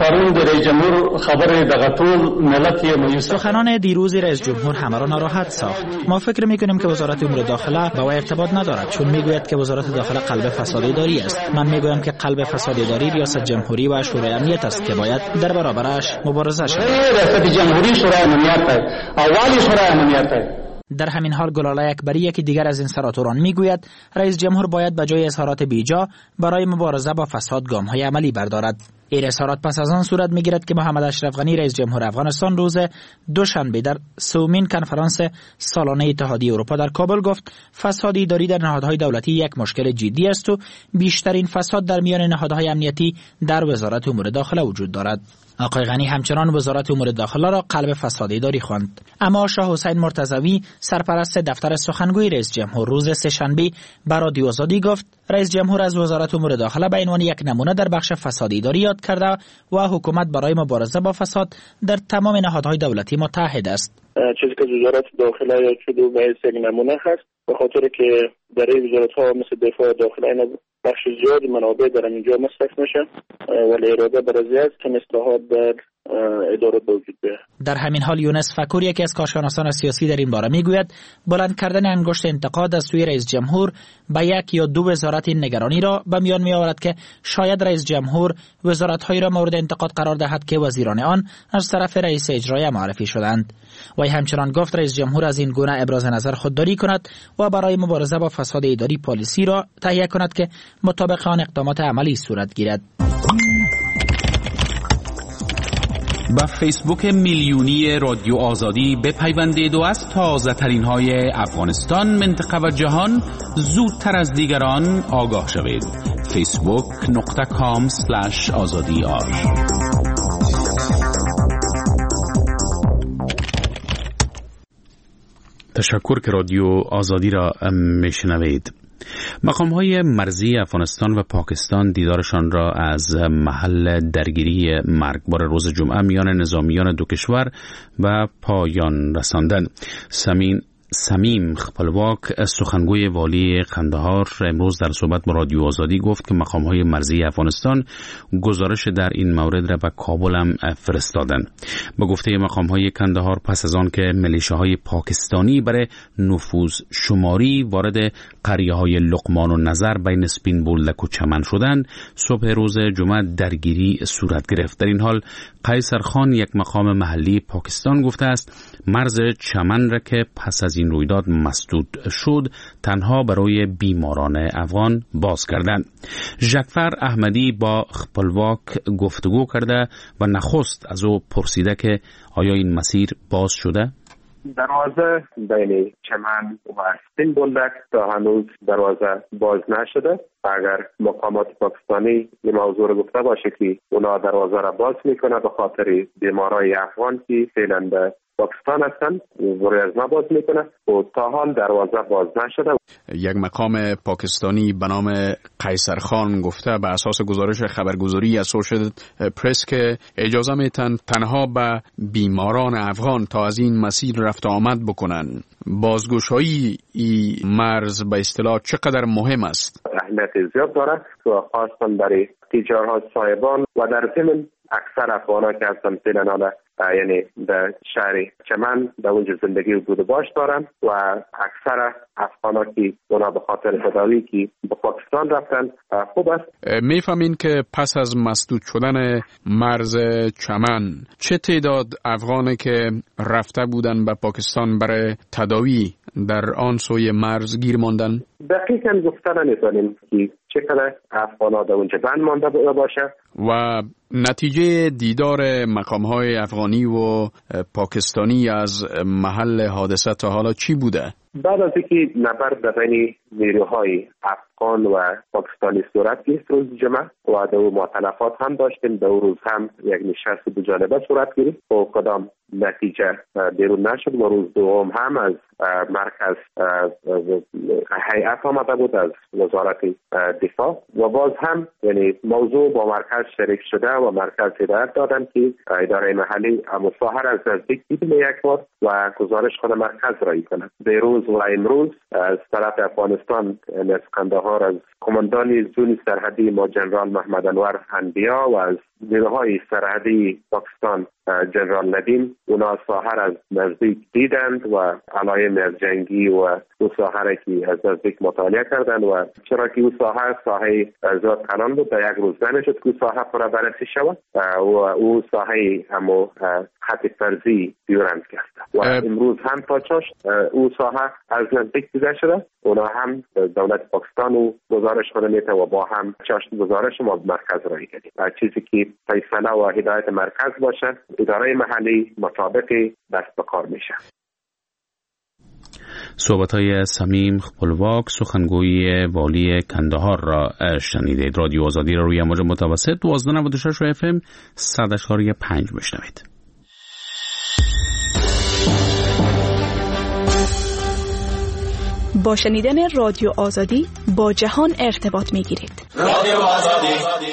سخنان دیروز رئیس جمهور همه را ناراحت ساخت. ما فکر میکنیم که وزارت امور داخله با او ارتباط ندارد، چون میگوید که وزارت داخله قلب فساد اداری است. من میگویم که قلب فساد اداری ریاست جمهوری و شورای امنیت است که باید در برابرش مبارزه شود. ریاست جمهوری شورای امنیت است، اولی شورای امنیت است. در همین حال گلالای اکبری یکی دیگر از این سناتوران میگوید رئیس جمهور باید به جای اظهارات بیجا برای مبارزه با فساد گام‌های عملی بردارد. این اظهارات پس از آن صورت میگیرد که محمد اشرف غنی رئیس جمهور افغانستان روز دوشنبه در سومین کنفرانس سالانه اتحادیه اروپا در کابل گفت فساد اداری در نهادهای دولتی یک مشکل جدی است و بیشترین فساد در میان نهادهای امنیتی در وزارت امور داخله وجود دارد. آقای غنی همچنان وزارت امور داخله را قلب فساد اداری خواند. اما شاه حسین مرتضوی سرپرست دفتر سخنگوی رئیس جمهور روز سه‌شنبه به رادیو آزادی گفت رئیس جمهور از وزارت امور داخله به عنوان یک نمونه در بخش فساد اداری یاد کرده و حکومت برای مبارزه با فساد در تمام نهادهای دولتی متحد است. چیزی که وزارت داخله یا چودو به یک نمونه هست، به خاطر که در این وزارت ها مثل دفاع داخله اینا بخش زیادی منابع در اینجا مصرف میشه ولی اراده برای است که اصلاحات در اداره وجود بیاید. در همین حال یونس فکور یکی از کارشناسان سیاسی در این باره میگوید بلند کردن انگشت انتقاد از سوی رئیس جمهور به یک یا دو وزارت این نگرانی را به میان می آورد که شاید رئیس جمهور وزارت‌هایی را مورد انتقاد قرار دهد که وزیران آن از طرف رئیس اجرایی معرفی شدند. وی همچنان گفت رئیس جمهور از این گونه ابراز نظر خودداری کند و برای مبارزه با فساد اداری پالیسی را تهیه کند که مطابق آن اقدامات عملی صورت گیرد. با فیسبوک میلیونی رادیو آزادی بپیوندید و از تازه ترین های افغانستان، منطقه و جهان زودتر از دیگران آگاه شوید. فیسبوک نقطه کام سلش آزادی آر. تشکر که رادیو آزادی را میشنوید. مقام‌های مرزی افغانستان و پاکستان دیدارشان را از محل درگیری مرگبار روز جمعه میان نظامیان دو کشور و پایان رساندند. سمین سمیم خپلواک سخنگوی والی قندهار امروز در صحبت با رادیو آزادی گفت که مقام‌های مرزی افغانستان گزارش در این مورد را به کابل هم فرستادند. با گفته مقام‌های قندهار پس از آن که میلیشیاهای پاکستانی برای نفوذ شماری وارد قریه‌های لقمان و نظر بین سپین بولدک و چمن شدند، صبح روز جمعه درگیری صورت گرفت. در این حال قیصر خان یک مقام محلی پاکستان گفته است مرز چمن را که پس از این رویداد مسدود شد تنها برای بیماران افغان باز کردند. ژکفر احمدی با خپلواک گفتگو کرده و نخست از او پرسیده که آیا این مسیر باز شده؟ دروازه بین چمن و سپین بولدک تا هنوز دروازه باز نشده. اگر مقامات پاکستانی این موضوع رو گفته باشه که اونا دروازه را باز میکنه به خاطر بیمارای افغان که فعلا به پاکستان هستند روی از ما باز میکنه و تا حال دروازه باز نشده. یک مقام پاکستانی به نام قیصر خان گفته به اساس گزارش خبرگزاری اسوشیتد پرس که اجازه میتن تنها به بیماران افغان تا از این مسیر رفت آمد بکنن. بازگشایی این مرز به اصطلاح چقدر مهم است؟ اهمیت زیاد داره و خاصا برای تجارها صاحبان و در ضمن اکثر افغان‌ها که هستن فعلا یعنی در شهر چمن در اونجا زندگی و بود باش دارن و اکثر افغان‌ها که اونا به خاطر تداوی که به پاکستان رفتن خوب است. میفهمین که پس از مسدود شدن مرز چمن چه تعداد افغانی که رفته بودن به پاکستان برای تداوی در آن سوی مرز گیر ماندن؟ دقیقاً گفتن نمی‌تونیم که چقدر افغان ها در اونجا بند مانده باشه. و نتیجه دیدار مقام های افغانی و پاکستانی از محل حادثه تا حالا چی بوده؟ بعد از اینکه نبرد بین نیروهای افغان و پاکستانی صورت گرفت روز جمعه و دو مؤتلفات هم داشتیم، دو روز هم یک نشست دو جانبه صورت گرفت و کدام نتیجه بیرون نشد و روز دوم هم از مرکز هیئت آمده بود از وزارت دفاع و باز هم یعنی موضوع با مرکز شریک شده و مرکز هدایت دادن که اداره محلی مصاهر از نزدیک دیدن یک بار و گزارش خود مرکز رایی کنند. دیروز و امروز از طرف افغانستان از قندهار از کماندان زون سرحدی ما جنرال محمد انور انبیا و از نیروهای سرحدی پاکستان جنرال ندیم اونا ساحر از نزدیک دیدند و علائم از جنگی و او ساحر که از نزدیک مطالعه کردند و چرا که او ساحر ساحه زیاد کلان بود در یک روز نمیشد که ساحه پورا بررسی شود و او ساحه همو خط فرضی دیورند کرد و امروز هم تا چاش او ساحه از نزدیک دیده شده. اونا هم دولت پاکستان و گزارش کنه میته و با هم چاشت گزارش ما مرکز رایی کردیم. چیزی که فیصله و هدایت مرکز باشه اداره محلی مطابق دست به کار میشه. صحبت‌های صمیم خپلواک سخنگوی والی کندهار را شنیدید. رادیو آزادی را روی موج متوسط دوازده نود و شش اف ام صد و چهار و پنج بشنوید. با شنیدن رادیو آزادی با جهان ارتباط می‌گیرید. رادیو آزادی.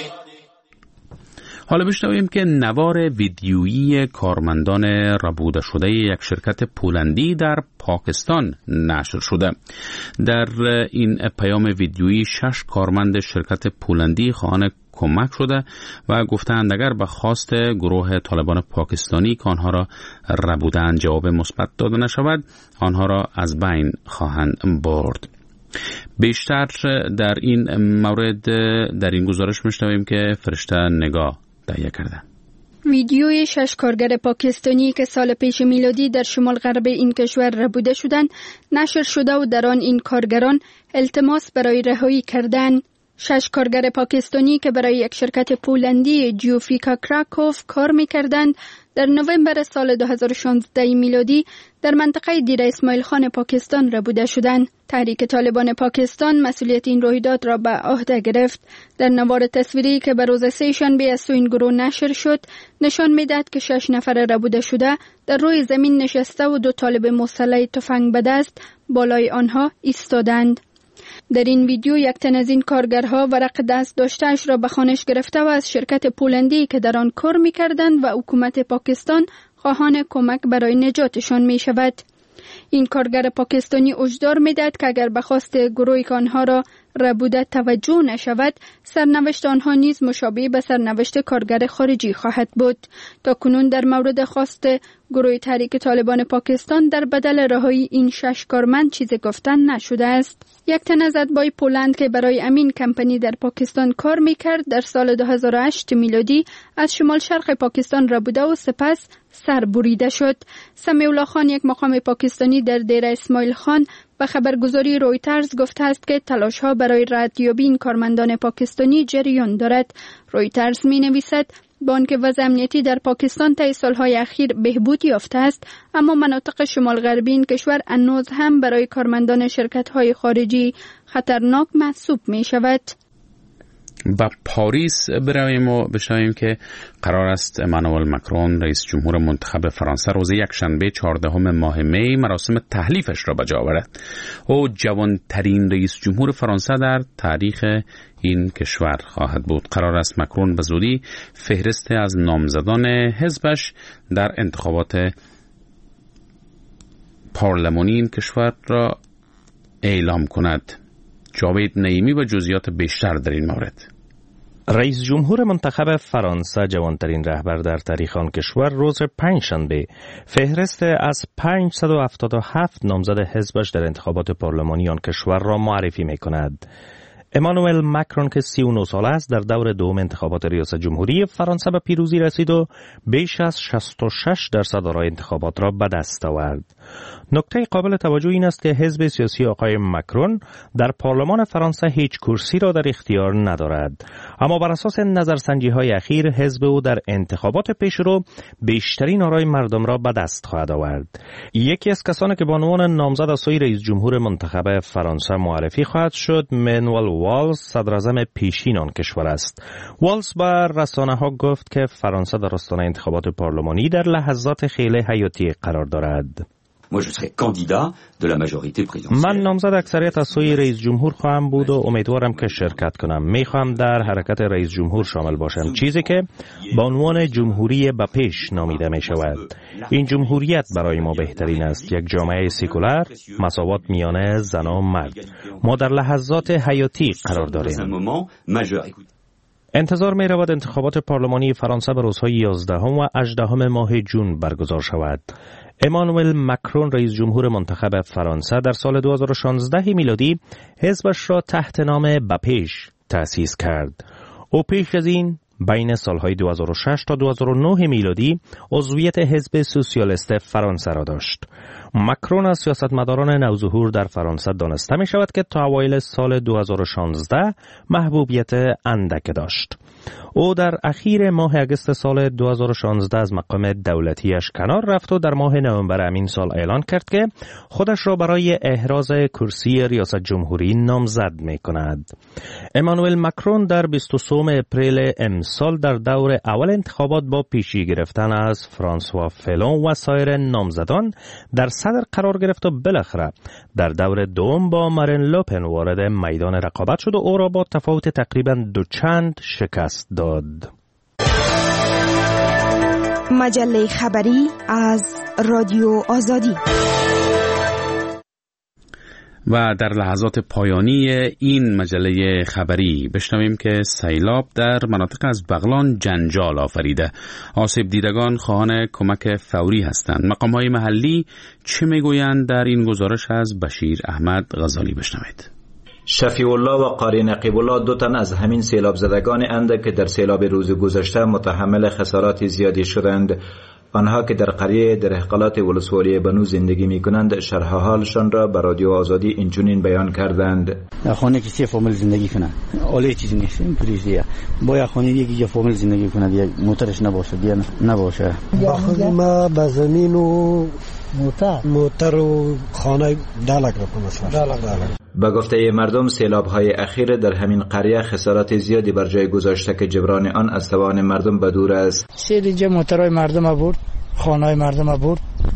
حالا بشنویم که نوار ویدیویی کارمندان ربوده شده یک شرکت پولندی در پاکستان نشر شده. در این پیام ویدیویی شش کارمند شرکت پولندی خواهان کمک شده و گفتند اگر به خواست گروه طالبان پاکستانی که آنها را ربودند جواب مثبت داده نشود آنها را از بین خواهند برد. بیشتر در این مورد در این گزارش میشنویم که فرشته نگاه تهیه کرده. ویدیوی شش کارگر پاکستانی که سال پیش میلادی در شمال غرب این کشور ربوده شدند نشر شده و در آن این کارگران التماس برای رهایی کردند. شش کارگر پاکستانی که برای یک شرکت پولندی جیوفیکا کراکوف کار می‌کردند در نوامبر سال دو هزار و شانزده میلادی در منطقه دیر اسماعیل خان پاکستان ربوده شدند. تحریک طالبان پاکستان مسئولیت این رویداد را به عهده گرفت. در نوار تصویری که به روز سه شنبه از سوی این گروه نشر شد نشان می‌دهد که شش نفر ربوده شده در روی زمین نشسته و دو طالب مسلح تفنگ به دست بالای آنها ایستادند. در این ویدیو یک تن از این کارگرها ورق دست داشته‌اش را به خانش گرفته و از شرکت پولندی که در آن کار می‌کردند و حکومت پاکستان خواهان کمک برای نجاتشان می‌شود. این کارگر پاکستانی هشدار می‌دهد که اگر به خواست گروهی که آنها را ربوده توجه نشود سرنوشت آنها نیز مشابه به سرنوشت کارگر خارجی خواهد بود. تا کنون در مورد خواست گروه تحریک طالبان پاکستان در بدل رهایی این شش کارمند چیزی گفتن نشده است. یک تن از اتباع پولند که برای امین کمپانی در پاکستان کار میکرد در سال دو هزار و هشت میلادی از شمال شرق پاکستان ربوده و سپس سر بریده شد. سمیع الله خان یک مقام پاکستانی در دیر اسماعیل خان به خبرگزاری رویترز گفته است که تلاش‌ها برای رهایی این کارمندان پاکستانی جریان دارد. رویترز می‌نویسد بانک وضع امنیتی در پاکستان طی سالهای اخیر بهبود یافته است، اما مناطق شمال غربی این کشور هنوز هم برای کارمندان شرکت‌های خارجی خطرناک محسوب می‌شود. با پاریس برویم و بشنویم که قرار است امانوئل مکرون رئیس جمهور منتخب فرانسه روز یکشنبه چهاردهم ماه می مراسم تحلیفش را بجا آورد. او جوانترین رئیس جمهور فرانسه در تاریخ این کشور خواهد بود. قرار است مکرون به زودی فهرست از نامزدان حزبش در انتخابات پارلمانی این کشور را اعلام کند. جاوید نعیمی و جزئیات بیشتر در این مورد. رئیس جمهور منتخب فرانسه جوانترین رهبر در تاریخ آن کشور روز پنجشنبه فهرست از پانصد و هفتاد و هفت نامزد حزبش در انتخابات پارلمانی آن کشور را معرفی می کند. امانوئل مکرون که سی و نه ساله است در دور دوم انتخابات ریاست جمهوری فرانسه به پیروزی رسید و بیش از شصت و شش درصد آرای انتخابات را به دست آورد. نکته قابل توجه این است که حزب سیاسی آقای مکرون در پارلمان فرانسه هیچ کرسی را در اختیار ندارد، اما بر اساس نظرسنجی های اخیر حزب او در انتخابات پیشرو بیشترین آرای مردم را به دست خواهد آورد. یکی از کسانی که به عنوان نامزد از سوی رئیس جمهور منتخب فرانسه معرفی خواهد شد منوئل والز، صدراعظم پیشین آن کشور است. والز بر رسانه‌ها گفت که فرانسه در آستانه انتخابات پارلمانی در لحظات خیلی حیاتی قرار دارد. من نامزد اکثریت از سوی رئیس جمهور خواهم بود و امیدوارم که شرکت کنم. میخواهم در حرکت رئیس جمهور شامل باشم، چیزی که با عنوان جمهوری به پیش نامیده می شود. این جمهوریت برای ما بهترین است، یک جامعه سکولار، مساوات میان زن و مرد. ما در لحظات حیاتی قرار داریم. انتظار می رود انتخابات پارلمانی فرانسه به روزهای یازدهم و هجدهم ماه جون برگزار شود. امانوئل مکرون رئیس جمهور منتخب فرانسه در سال دو هزار و شانزده میلادی حزبش را تحت نام بپیش تأسیس کرد. او پیش از این بین سالهای دو هزار و شش تا دو هزار و نه میلادی عضویت حزب سوسیالیست فرانسه را داشت. مکرون از سیاستمداران نوظهور در فرانسه دانسته می شود که تا اوایل سال دو هزار و شانزده محبوبیت اندک داشت. او در اخیر ماه اگست سال دو هزار و شانزده از مقام دولتیش کنار رفت و در ماه نوامبر همین سال اعلان کرد که خودش را برای احراز کرسی ریاست جمهوری نامزد می کند. امانوئل مکرون در بیست و سه اپریل امسال در دور اول انتخابات با پیشی گرفتن از فرانسوا فلون و سایر نامزدان در صدر قرار گرفت و بالاخره در دور دوم با مارین لوپن وارد میدان رقابت شد و او را با تفاوت تقریبا دو چند شکست داد. مجله خبری از رادیو آزادی. و در لحظات پایانی این مجله خبری بشنویم که سیلاب در مناطق از بغلان جنجال آفریده. آسیب دیدگان خواهان کمک فوری هستند. مقام‌های محلی چه میگویند در این گزارش از بشیر احمد غزالی بشنوید. شفیع الله و قاری نقیب الله دو تن از همین سیلاب زدگان اند که در سیلاب روز گذشته متحمل خسارات زیادی شدند. آنها که در قریه درهقلات ولسوالی بنو زندگی می کنند شرح حالشان را به رادیو آزادی اینچنین بیان کردند. خانه که سه فامیل زندگی کنند عالی چیزی نیست، این پریزیه باید خانه یکی که فامیل زندگی کند، یک موترش نباشه دیگه نباشه. با خود ما به زمین و موتر موتر و خانه دالک رو مثلا دالک. با گفته مردم سیلاب‌های اخیر در همین قریه خسارات زیادی بر جای گذاشته که جبران آن از توان مردم بدور است. سیل موترهای مردم برد، خانه‌های مردم برد،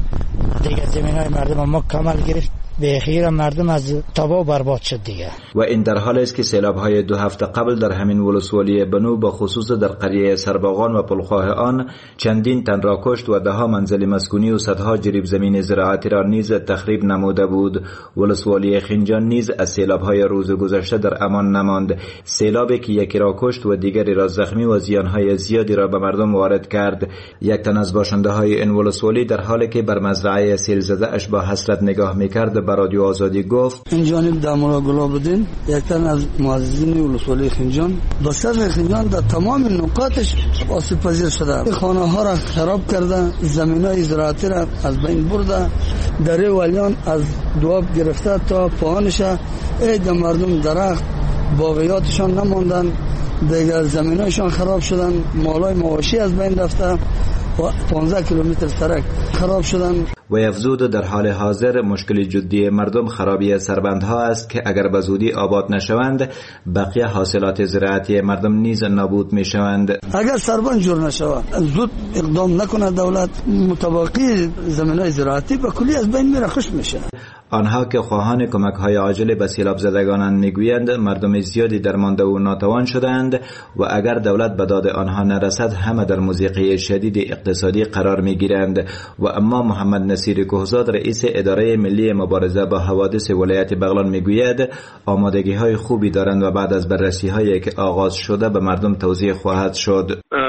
دیگه زمین‌های مردم ما کامل گرفت. به اخیر مردم از تباه و برباد شد دیگه. و این در حالی است که سیلاب‌های دو هفته قبل در همین ولسوالی بنو با خصوص در قریه سرباغان و پلخواه آن چندین تن را کشت و ده ها منزل مسکونی و صدها جریب زمین زراعتی را نیز تخریب نموده بود. ولسوالی خنجان نیز از سیلاب‌های روز گذشته در امان نماند. سیلابی که یکی را کشت و دیگری را زخمی و زیان‌های زیادی را به مردم وارد کرد. یک تن از باشنده‌های این ولسوالی در حالی که بر مزرعه سیل زده اش با حسرت نگاه می‌کرد به رادیو آزادی گفت این جانب دامورا گلاب‌الدین یک تن از معززین ولسوالی خنجان با سر خنجان در تمام نقاطش آسیب پذیر شده. خانه ها را خراب کرده، زمینای زراعتی را از بین برده، دره ولیان از دواب گرفته تا پاهانش عید مردم درخت باغیاتشان نماندن، دیگر زمینایشان خراب شدن، مالای مواشی از بین رفته و پانزده کیلومتر سرک خراب شدن. و یفزود در حال حاضر مشکل جدی مردم خرابی سربندها است که اگر به زودی آباد نشوند بقیه حاصلات زراعتی مردم نیز نابود می شوند. اگر سربند جور نشود زود اقدام نکنه دولت متباقی زمینای زراعتی به کلی از بین میره، خوش میشه. آنها که خواهان کمک های عاجل به سیلاب زدگانان میگویند مردم زیادی درمانده و ناتوان شدند و اگر دولت به داد آنها نرسد همه در موسیقی شدید اقتصادی قرار میگیرند. و اما محمد نصیر کوهزاد رئیس اداره ملی مبارزه با حوادث ولایت بغلان میگوید آمادگی های خوبی دارند و بعد از بررسی هایی که آغاز شده به مردم توضیح خواهد شد.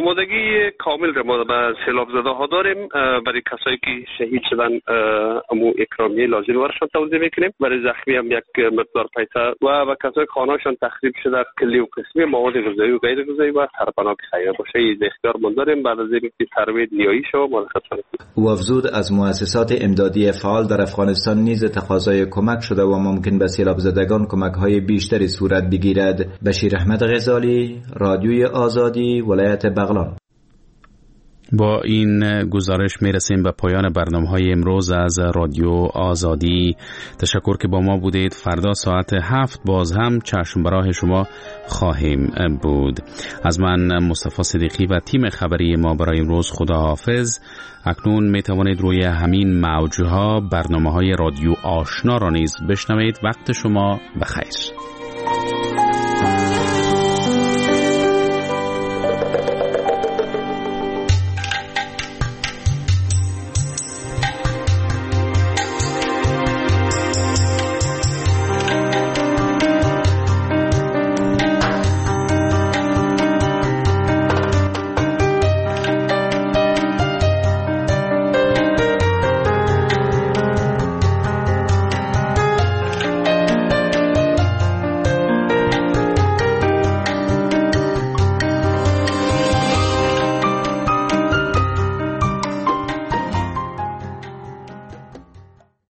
آمادگی کامل را ما به سیلاب زده ها داریم. برای کسایی که شهید شدن امو اکرامیه لازم ورشان توضیح میکنیم. برای زخمی هم یک مقدار پیسه و به کسایی خانه‌شان تخریب شده کلی و قسمی مواد غذایی و غیر غذایی و سرپناه خیر باشه از اختیار منداریم. بعد از اینکه سروی نیایی شو مرخص او افزود از مؤسسات امدادی فعال در افغانستان نیز تقاضای کمک شده و ممکن به سیلاب زدگان کمک های بیشتری صورت بگیرد. بشیر احمد غزالی، رادیوی آزادی، ولایت بغلان. با این گزارش میرسیم به پایان برنامه‌های امروز از رادیو آزادی. تشکر که با ما بودید. فردا ساعت هفت باز هم چشم براه شما خواهیم بود. از من مصطفی صدیقی و تیم خبری ما برای امروز خداحافظ. اکنون می توانید روی همین موجها برنامه‌های رادیو آشنا را نیز بشنوید. وقت شما بخیر.